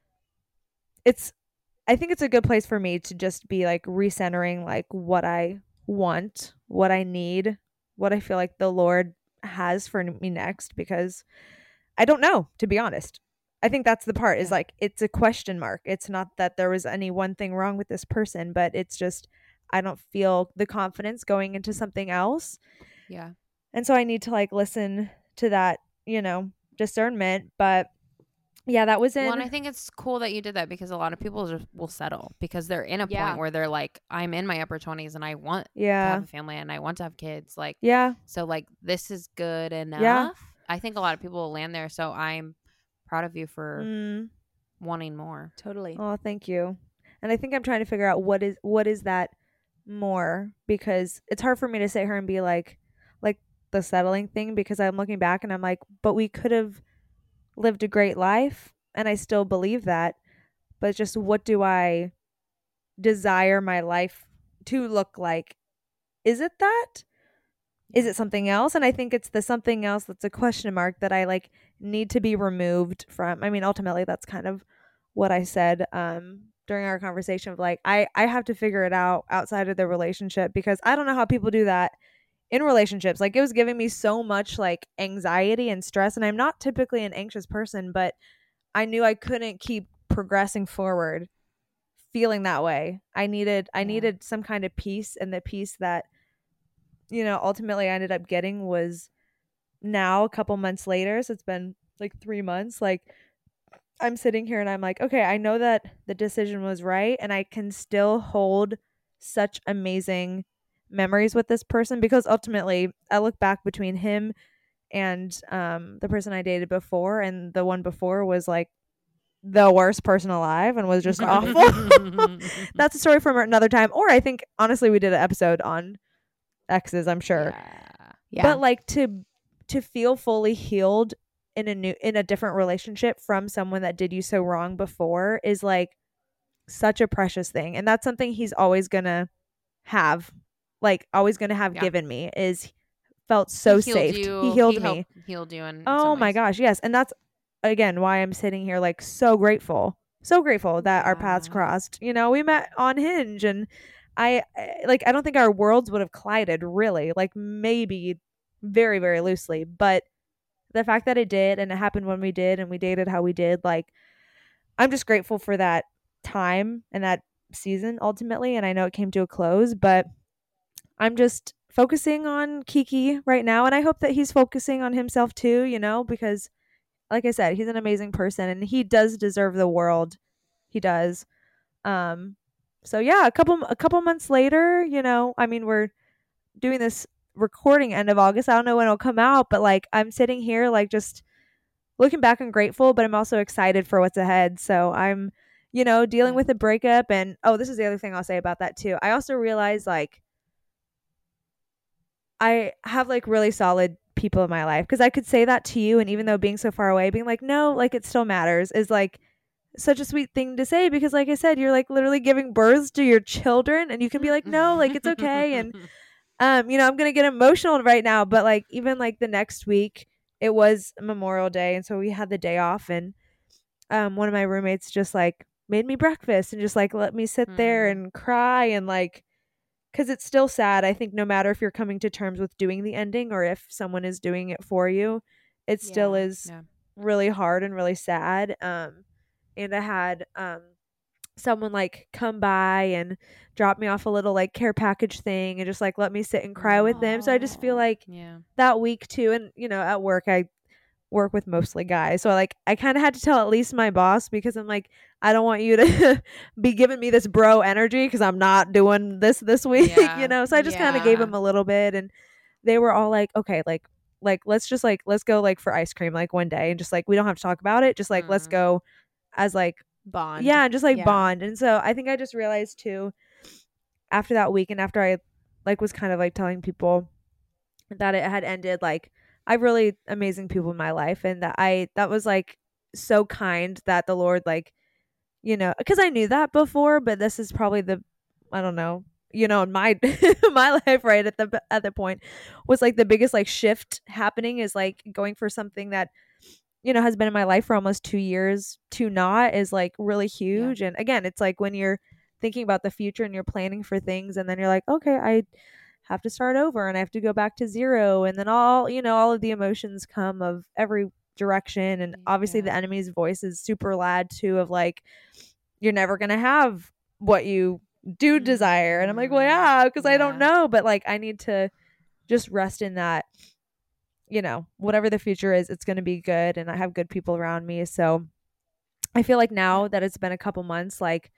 it's I think it's a good place for me to just be like recentering like what I want, what I need, what I feel like the Lord has for me next, because I don't know, to be honest. I think that's the part is Yeah. like it's a question mark. It's not that there was any one thing wrong with this person, but it's just I don't feel the confidence going into something else. Yeah. And so I need to like listen to that, you know, discernment. But yeah, that was in. Well, and I think it's cool that you did that because a lot of people just will settle because they're in a Yeah. point where they're like, I'm in my upper twenties and I want to yeah, have a family and I want to have kids. Like, yeah, so like this is good enough. Yeah. I think a lot of people will land there. So I'm proud of you for mm. wanting more. Totally. Oh, thank you. And I think I'm trying to figure out what is what is that more, because it's hard for me to sit here and be like like the settling thing, because I'm looking back and I'm like, but we could have lived a great life, and I still believe that. But just what do I desire my life to look like? Is it that? Is it something else? And I think it's the something else that's a question mark that I like need to be removed from. I mean, ultimately that's kind of what I said um during our conversation of like I I have to figure it out outside of the relationship, because I don't know how people do that in relationships. Like, it was giving me so much like anxiety and stress, and I'm not typically an anxious person, but I knew I couldn't keep progressing forward feeling that way. I needed I Yeah. needed some kind of peace, and the peace that, you know, ultimately I ended up getting was now a couple months later. So it's been like three months. Like, I'm sitting here and I'm like, okay, I know that the decision was right, and I can still hold such amazing memories with this person, because ultimately I look back between him and um the person I dated before, and the one before was like the worst person alive and was just awful. That's a story from another time. Or I think honestly we did an episode on exes, I'm sure. Yeah. Yeah. But like to to feel fully healed in a new in a different relationship from someone that did you so wrong before is like such a precious thing. And that's something he's always gonna have, like always gonna have Yeah. given me, is felt so he healed safe. you. He healed he me. helped, healed you in Oh some my ways. gosh, yes. And that's again why I'm sitting here like so grateful. So grateful that our paths Yeah. crossed. You know, we met on Hinge, and I I- like I don't think our worlds would have collided really. Like maybe very very loosely, but the fact that it did, and it happened when we did, and we dated how we did, like I'm just grateful for that time and that season ultimately. And I know it came to a close, but I'm just focusing on Kiki right now, and I hope that he's focusing on himself too, you know, because like I said, he's an amazing person and he does deserve the world. He does. Um so yeah, a couple a couple months later, you know, I mean, we're doing this recording end of August. I don't know when it'll come out, but like I'm sitting here like just looking back and grateful, but I'm also excited for what's ahead. So I'm, you know, dealing Yeah. with a breakup. And oh, this is the other thing I'll say about that too. I also realize like I have like really solid people in my life, because I could say that to you, and even though being so far away, being like, no, like it still matters, is like such a sweet thing to say, because like I said, you're like literally giving birth to your children, and you can be like, no, like it's okay. And um you know, I'm gonna get emotional right now, but like even like the next week it was Memorial Day, and so we had the day off, and um one of my roommates just like made me breakfast and just like let me sit there Mm. and cry, and like because it's still sad. I think no matter if you're coming to terms with doing the ending or if someone is doing it for you, it still Yeah. is Yeah. really hard and really sad. Um, and I had um someone like come by and drop me off a little like care package thing and just like let me sit and cry with them. So I just feel Aw. like Yeah. that week too, and you know, at work I work with mostly guys, so like I kind of had to tell at least my boss, because I'm like, I don't want you to be giving me this bro energy, because I'm not doing this this week. Yeah. You know, so I just kind of gave them a little bit, and they were all like, okay, like like let's just like let's go like for ice cream like one day, and just like we don't have to talk about it, just like let's Mm. go as like Bond. yeah, just like Yeah. bond. And so I think I just realized too, after that week, and after I like was kind of like telling people that it had ended, like I have really amazing people in my life, and that I that was like so kind that the Lord, like, you know, because I knew that before, but this is probably the, I don't know, you know, in my my life right at the at the point was like the biggest like shift happening, is like going for something that, you know, has been in my life for almost two years to not, is like really huge. And again, it's like when you're thinking about the future and you're planning for things, and then you're like, okay, I have to start over and I have to go back to zero, and then all, you know, all of the emotions come of every direction. And obviously the Yeah. enemy's voice is super loud too, of like, you're never gonna have what you do desire. And I'm like, well, Mm. yeah, because I don't Yeah. know, but like I need to just rest in that, you know, whatever the future is, it's gonna be good, and I have good people around me. So I feel like now that it's been a couple months, like,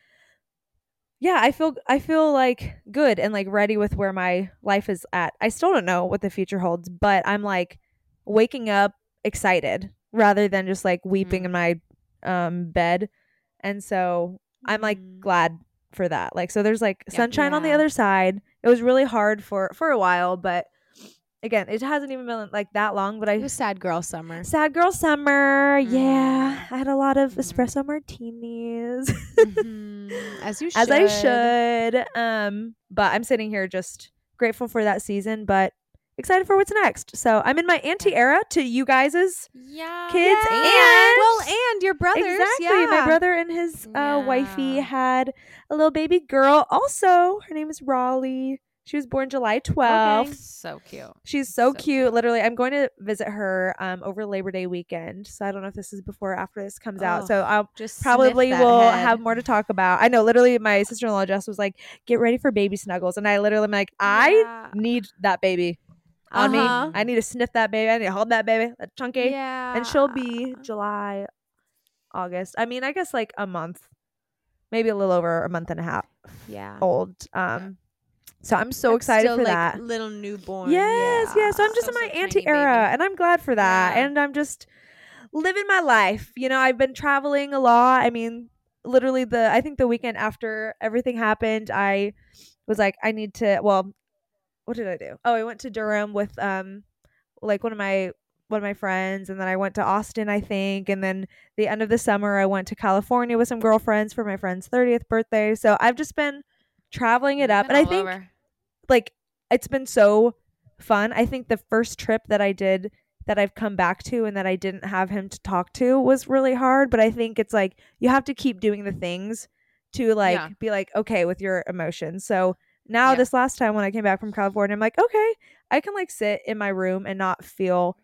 yeah, I feel I feel like good and like ready with where my life is at. I still don't know what the future holds, but I'm like waking up excited rather than just like weeping Mm. in my um bed. And so I'm like Mm. glad for that. Like, so there's like Yeah. sunshine on the Yeah. other side. It was really hard for for a while, but again, it hasn't even been like that long, but I It was sad girl summer. sad girl summer. Yeah. Mm. I had a lot of Mhm. espresso martinis. Mhm. As you should. As I should. Um, but I'm sitting here just grateful for that season, but excited for what's next. So I'm in my auntie era to you guys's Yeah. kids Yeah. and well, and your brothers. exactly. Yeah. My brother and his uh, wifey Yeah. had a little baby girl. Also, her name is Raleigh. She was born July twelfth. So cute. She's so, So cute. cute. Literally, I'm going to visit her um, over Labor Day weekend. So I don't know if this is before or after this comes out. Oh, So I'll Just probably sniff that will head. have more to talk about. I know, literally, my sister-in-law Jess was like, "Get ready for baby snuggles," and I literally am like, "I Yeah. need that baby on Uh-huh. me. I need to sniff that baby. I need to hold that baby, that chunky." Yeah. And she'll be July, August. I mean, I guess like a month, maybe a little over a month and a half Yeah. old. Um, so I'm so That's excited still, for like, that. little newborn. Yes, yeah. yes. So I'm just So, in my so auntie tiny era, baby. and I'm glad for that. Yeah. And I'm just living my life. You know, I've been traveling a lot. I mean, literally the I think the weekend after everything happened, I was like, I need to. Well, what did I do? Oh, I went to Durham with um, like one of my one of my friends, and then I went to Austin, I think, and then the end of the summer, I went to California with some girlfriends for my friend's thirtieth birthday. So I've just been traveling it You've up, been and I all think over. like it's been so fun. I think the first trip that I did that I've come back to and that I didn't have him to talk to was really hard, but I think it's like you have to keep doing the things to like Yeah. be like okay with your emotions. So now Yeah. this last time when I came back from California, I'm like, okay, I can like sit in my room and not feel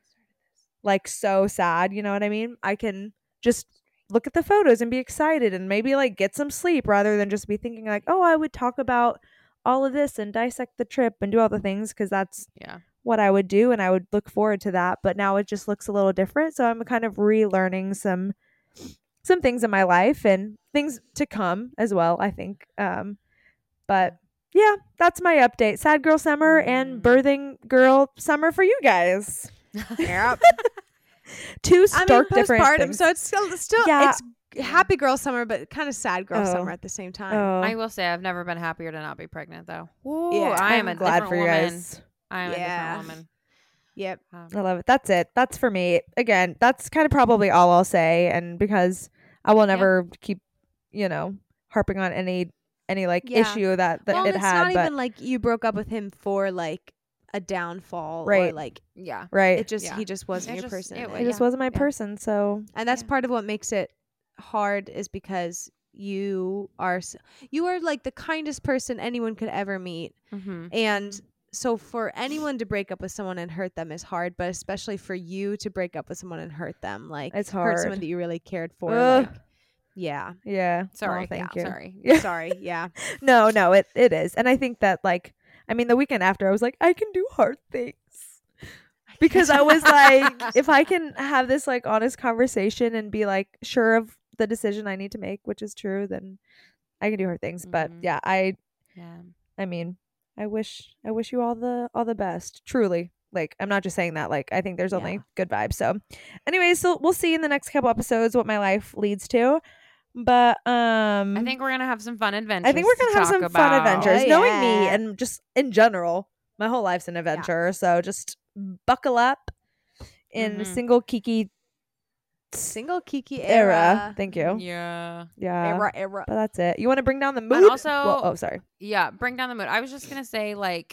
like so sad, you know what I mean? I can just look at the photos and be excited and maybe like get some sleep rather than just be thinking like, oh, I would talk about all of this and dissect the trip and do all the things because that's Yeah. what I would do and I would look forward to that. But now it just looks a little different. So I'm kind of relearning some some things in my life and things to come as well, I think. Um, but yeah, that's my update. Sad girl summer and Mm. birthing girl summer for you guys. Yep. Two I mean, stark different postpartum, things. so it's still still Yeah. it's happy girl summer, but kind of sad girl Oh. summer at the same time. Oh. I will say I've never been happier to not be pregnant though. Ooh, Yeah. I am I'm a glad different for you woman. guys. I am Yeah. a different woman. Yep. Um, I love it. That's it. That's for me. Again, that's kind of probably all I'll say. And because I will never keep, you know, harping on any any like Yeah. issue that, that well, it it's had. not but even like you broke up with him for like a downfall, or Right. like yeah. right. it just Yeah. he just wasn't It your just- person, it and- was- it just yeah. wasn't my Yeah. person. So and that's Yeah. part of what makes it hard is because you are s- you are like the kindest person anyone could ever meet, Mm-hmm. and so for anyone to break up with someone and hurt them is hard, but especially for you to break up with someone and hurt them, like It's hurt someone hard. that you really cared for. Ugh. Like, yeah. yeah. Sorry. Oh, thank yeah, you. Sorry. Yeah. Sorry. Yeah. No, no, it, it is. And I think that like I mean the weekend after I was like, I can do hard things. Because I was like, if I can have this like honest conversation and be like sure of the decision I need to make, which is true, then I can do hard things. But Mhm. yeah, I Yeah. I mean, I wish I wish you all the all the best. Truly. Like I'm not just saying that. Like I think there's only Yeah. good vibes. So anyways, so we'll see in the next couple episodes what my life leads to. But um I think we're gonna have some fun adventures. I think we're to gonna have talk some fun about. adventures. Oh, Knowing me yeah. and just in general, my whole life's an adventure. So just buckle up in Mhm. single Kiki Single Kiki era. era. Thank you. Yeah. Yeah. Era, era. But that's it. You want to bring down the mood? And also, Well, oh, sorry. yeah, bring down the mood. I was just gonna say, like,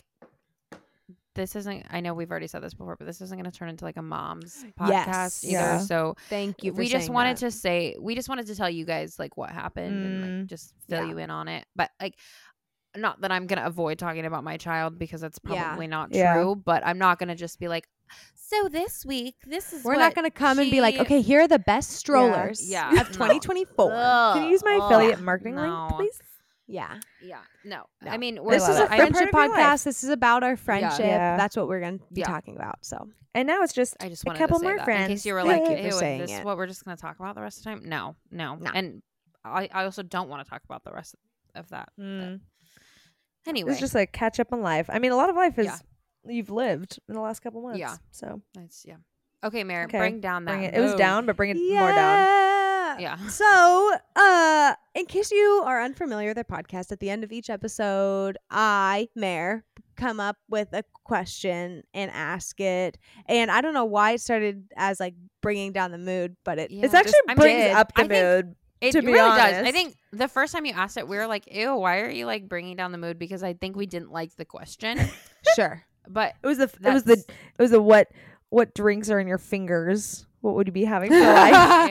this isn't. I know we've already said this before, but this isn't gonna turn into like a mom's podcast Yes. either. Yeah. So Thank you for we just saying wanted that. to say, we just wanted to tell you guys like what happened and Mm. like just fill Yeah. you in on it. But like, not that I'm gonna avoid talking about my child because that's Yeah. probably not Yeah. true. But I'm not gonna just be like, so this week, this is. We're what not going to come and be like, she-" okay, here are the best strollers Yeah. of No. twenty twenty-four. Ugh. Can you use my Ugh. affiliate marketing No. link, please? Yeah. Yeah. No. No. I mean, They we're This love is it. a They're friendship part of your life. podcast. This is about our friendship. Yeah. That's what we're going to be Yeah. talking about. So And now it's just I just a wanted couple to say more that friends. in case you were Thank like, you for "Ew, is saying this it. what we're just going to talk about the rest of the time?" No, no, No. and I, I also don't want to talk about the rest of that. Mm. Anyway, It's just like catch up on life. I mean, a lot of life is Yeah. you've lived in the last couple months. Yeah. So that's yeah. Okay, Mary, Okay, bring down that. bring it. It was mood. down, but bring it yeah. more down. Yeah. So, uh, in case you are unfamiliar with our podcast, at the end of each episode, I, Mare, come up with a question and ask it. And I don't know why it started as like bringing down the mood, but it Yeah. It's actually I brings mean, up the I think mood. It to be really does. I honest. think the first time you asked it, we were like, "Ew, why are you like bringing down the mood?" Because I think we didn't like the question. sure. But It was the it was the that's- it was the what what drinks are in your fingers? What would you be having for life?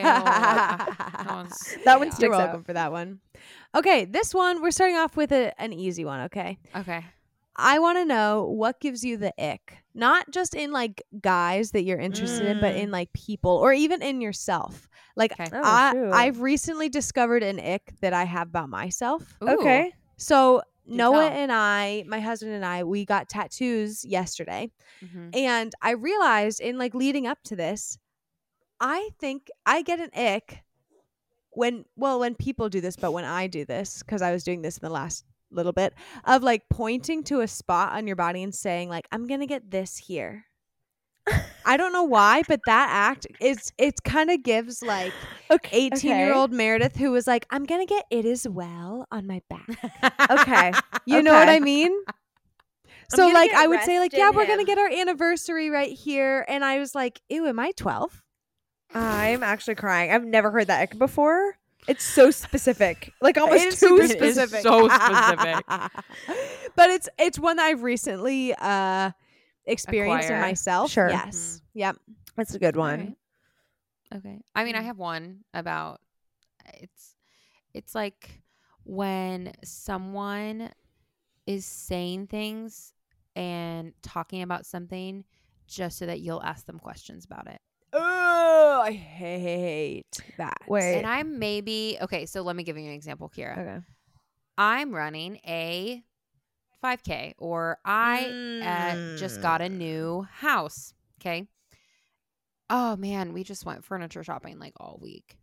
that one's- That one yeah. sticks You're out. welcome for that one. Okay, this one, we're starting off with a, an easy one, okay? Okay. I want to know what gives you the ick. Not just in like guys that you're interested in, but Mm. in like people or even in yourself. Like Okay. Oh, I shoot. I've recently discovered an ick that I have about myself. Ooh. Okay. So Do Noah tell. and I, my husband and I, we got tattoos yesterday. Mhm. And I realized in like leading up to this, I think I get an ick when, well, when people do this, but when I do this, because I was doing this in the last little bit, of like pointing to a spot on your body and saying, like, I'm going to get this here. I don't know why, but that act is, it kind of gives like Okay. eighteen year old Meredith who was like, I'm going to get it as well on my back. Okay. You know what Okay. I mean? So gonna like get I would say like, rest yeah, in we're gonna him. get our anniversary right here, and I was like, ew, am I twelve? I'm actually crying. I've never heard that ick before. It's so specific. Like almost It is too super It is specific. so specific. But it's it's one that I've recently uh experienced in Acquire. myself. Sure. Yes. Yep. That's a good one. Alright. Okay. I mean, I Mm. have one about it's it's like when someone is saying things and talking about something just so that you'll ask them questions about it. Oh, I hate that. Wait. And I'm maybe okay, so let me give you an example, Kira. Okay. I'm running a five K or I uh, just got a new house. Okay. Oh man, we just went furniture shopping like all week.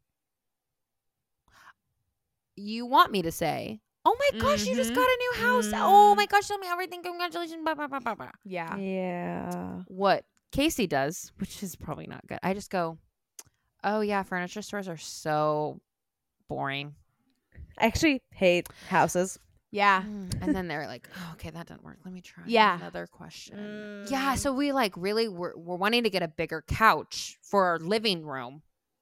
You want me to say, "Oh my gosh, you just Mhm. got a new house. Oh Mm. my gosh, tell me everything. Congratulations." Blah, blah, blah, blah, blah. Yeah. Yeah. What Casey does, which is probably not good. I just go, "Oh yeah, furniture stores are so boring." I actually hate houses. Yeah. And then they're like, oh, okay, that didn't work. Let me try Yeah. another question. Mm. Yeah, so we like really we're, we're wanting to get a bigger couch for our living room.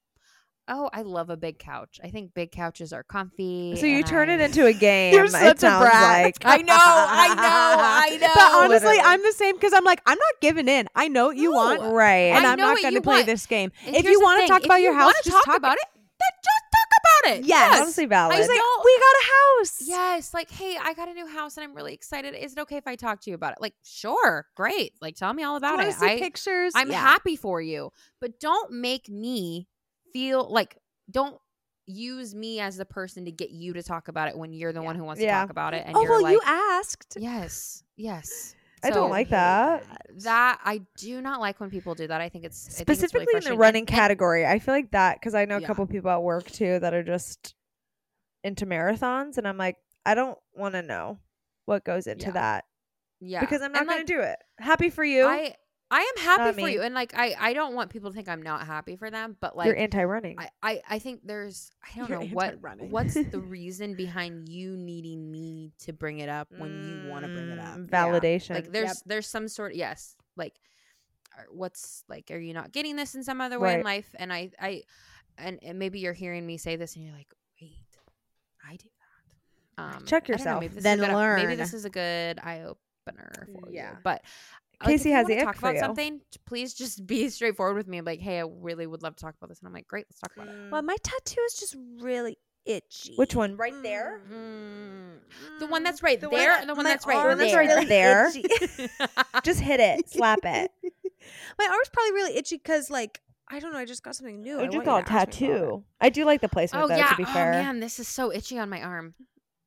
Oh, I love a big couch. I think big couches are comfy. So you and turn I- it into a game. You're it such a sounds brat. like. I know, I know, I know. But honestly, Literally. I'm the same because I'm like, I'm not giving in. I know what you No. want, Right. and I I'm know not what going you to play want. this game. And If here's you the want to thing, talk if about you your house, wanna just talk talk about it. Then just talk about it. Yes. Honestly valid. Just like, don't- we got a house. Yes, like, hey, I got a new house and I'm really excited. Is it okay if I talk to you about it? Like, sure, great. Like, tell me all Do you about want it. to see I, pictures? I'm Yeah. happy for you, but don't make me feel like don't use me as the person to get you to talk about it when you're the Yeah. one who wants Yeah. to talk about it. And Oh you're well, like, you asked. yes, yes. I So, don't like that. that. I do not like when people do that. I think it's I think it's really Specifically in the frustrating. running And- and- category. I feel like that because I know a Yeah. couple people at work too that are just into marathons, and I'm like, I don't want to know what goes into Yeah. that yeah, because I'm not And, going like, to do it. Happy for you. I I am happy Not for me. you, and like I I don't want people to think I'm not happy for them, but like You're anti-running. I, I, I think there's I don't You're know what anti-running. what's the reason behind you needing me to bring it up when you want to bring it up. Mm, Validation. Like there's Yep. there's some sort yes like are- what's like are you not getting this in some other way in Right. life? And I I and, and maybe you're hearing me say this and you're like wait I do that. Um, Check I don't know, yourself. maybe this Then is a good, Maybe learn. this is a good eye opener for Yeah. you. But like, if Casey you has wanna the talk ick for about you. something. Please just be straightforward with me. I'm like, hey, I really would love to talk about this, and I'm like, great, let's talk about it. Well, my tattoo is just really itchy. Which one? Right there? Mm. The one that's right The one there, that- and the one my that's right arm that's there. right there. itchy. Just hit it. Slap it. My arm's probably really itchy because, like, I don't know. I just got something new. I We just want call you it to ask me about tattoo. I do like the placement Oh though. yeah. To be Oh fair. man, this is so itchy on my arm.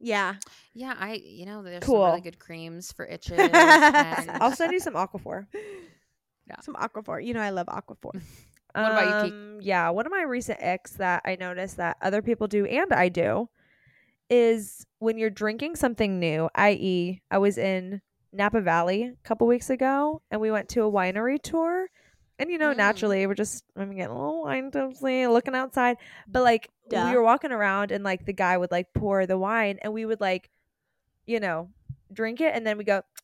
Yeah. Yeah, I you know there's Cool. some really good creams for itches. and I'll send you some Aquaphor. Some Aquaphor. You know I love Aquaphor. What about you, Keek? Um, yeah, one of my recent icks that I noticed that other people do and I do is when you're drinking something new, that is, I was in Napa Valley a couple weeks ago and we went to a winery tour. And, you know, Mm. naturally, we're just, I'm getting a little wine tipsy, looking outside. But, like, Duh. we were walking around and, like, the guy would, like, pour the wine and we would, like, you know, drink it. And then we go,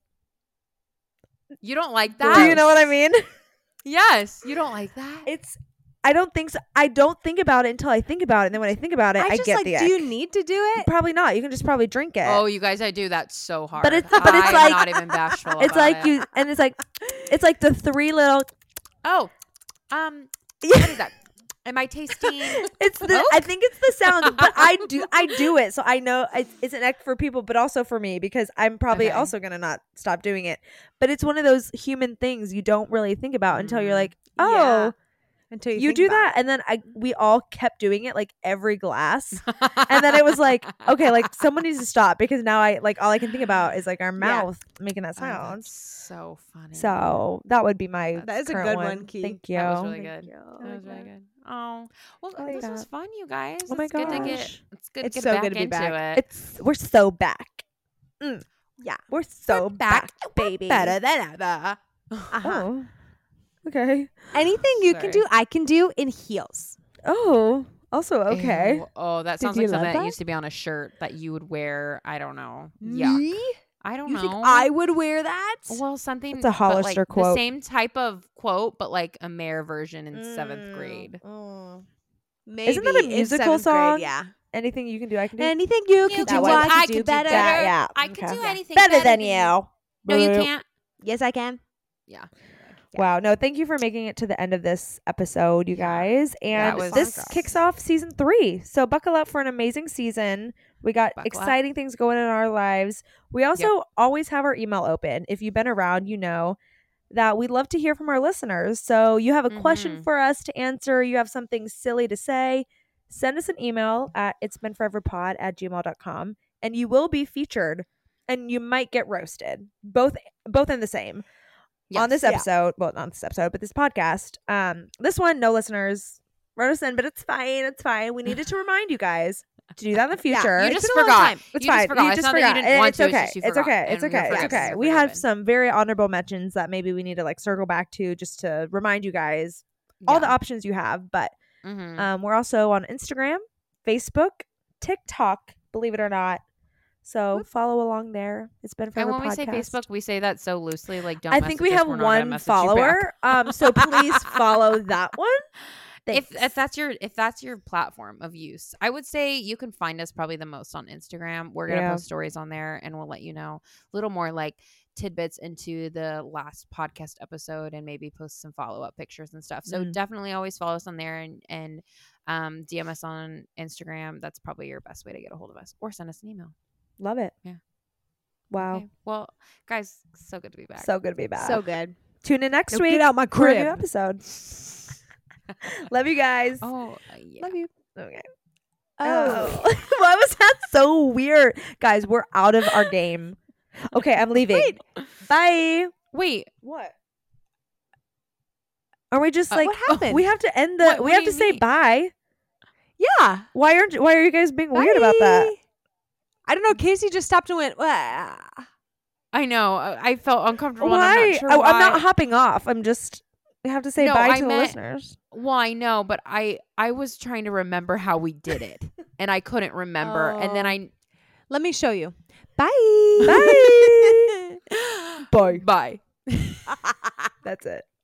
You don't like that? do you know what I mean? Yes, you don't like that. It's, I don't think so. I don't think about it until I think about it. And then when I think about it, I, I just get like, the do you ick. need to do it? Probably not. You can just probably drink it. Oh, you guys, I do that so hard. But it's- but it's I'm like- not even bashful. It's about like it. you, and it's like, it's like the three little, Oh, um, yeah. what is that? Am I tasting? It's the. I think it's the sound, but I do. I do it, so I know it's, it's an act for people, but also for me because I'm probably Okay. also gonna not stop doing it. But it's one of those human things you don't really think about until you're Mm. like, oh, Yeah. Until you, you, think do about that, and then I we all kept doing it like every glass, and then it was like, okay, like someone needs to stop because now I like all I can think about is like our mouth making that Oh, sound. that's so funny. So that would be my That is a current good one. one, Key. Thank you. That was really Thank good. you. That was really good. Oh, well, I like this was that. fun, you guys. Oh my it's good to get. gosh. It's good It's to get so back good to be into back. it. It's we're so back. Mm. Yeah. We're so We're back, back. We're baby. better than ever. Uh-huh. Oh. Okay. Anything you can Sorry. do, I can do in heels. Oh. Also okay. Ew. Oh, that Did sounds you like something love that? that? used to be on a shirt that you would wear. I don't know. Yuck. Me? I don't You know. think I would wear that? Well, something. It's a but, Hollister like, quote. The same type of quote, but like a mare version in seventh grade. Maybe Isn't that a in musical seventh grade, song? yeah. Anything you can do, I can do. Anything you You can that do, one. I can I do could do better. better. Yeah. I could okay. do anything better, than you. you. No, you Boop. can't. Yes, I can. Yeah. Wow. No, thank you for making it to the end of this episode, you Yeah. guys. And was this awesome. kicks off season three. So buckle up for an amazing season. We got Buckle up. exciting things going in our lives. We also always have our email open. If you've been around, you know that we'd love to hear from our listeners. So you have a question Mhm. for us to answer, you have something silly to say, send us an email at it's been forever pod at gmail dot com and you will be featured and you might get roasted. Both both in the same. On this Yes, yeah. episode, well, not this episode, but this podcast. Um, this one, no listeners wrote us in, but it's fine. It's fine. We needed to remind you guys to do that in the Yeah, future. You It's just been a long forgot. time. It's you fine. Just forgot. You It's just not forgot. that you didn't want it's to. okay. It's, just you it's forgot, okay. and It's you're okay. It's forgiven. okay. You're We have forgiven. some very honorable mentions that maybe we need to like circle back to just to remind you guys all the Yeah. options you have. But Mhm. um, we're also on Instagram, Facebook, TikTok, believe it or not. So Whoop. follow along there. It's been And forever when we say podcast. Facebook, we say that so loosely. Like, don't. I think we message us, have we're not gonna one message you back. follower. Um, so please follow that one. If Thanks. if that's your if that's your platform of use, I would say you can find us probably the most on Instagram. We're gonna Yeah. post stories on there, and we'll let you know a little more like tidbits into the last podcast episode, and maybe post some follow up pictures and stuff. So Mm. definitely always follow us on there and and um, D M us on Instagram. That's probably your best way to get a hold of us, or send us an email. Love it. Yeah. Wow. Okay. Well, guys, so good to be back. So good to be back. So good. Tune in next Now week get out my for a new crib. episode. Love you guys. oh uh, yeah. Love you. Okay. Oh. Why was that so weird? Guys, we're out of our game. Okay, I'm leaving. Wait. Bye. Wait. What? Are we just Uh, like what happened? we have to end the What- we what have do to you say mean? bye. Yeah. Why aren't why are you guys being weird about that? Bye. I don't know. Casey just stopped and went, "Wah." I know. I I felt uncomfortable. And I'm Why? not sure I, why. I'm not hopping off. I'm just we have to say No, bye I to the meant- listeners. Well, I know, but I I was trying to remember how we did it, and I couldn't remember. And then Oh. I Let me show you. Bye. Bye. Bye. bye. That's it.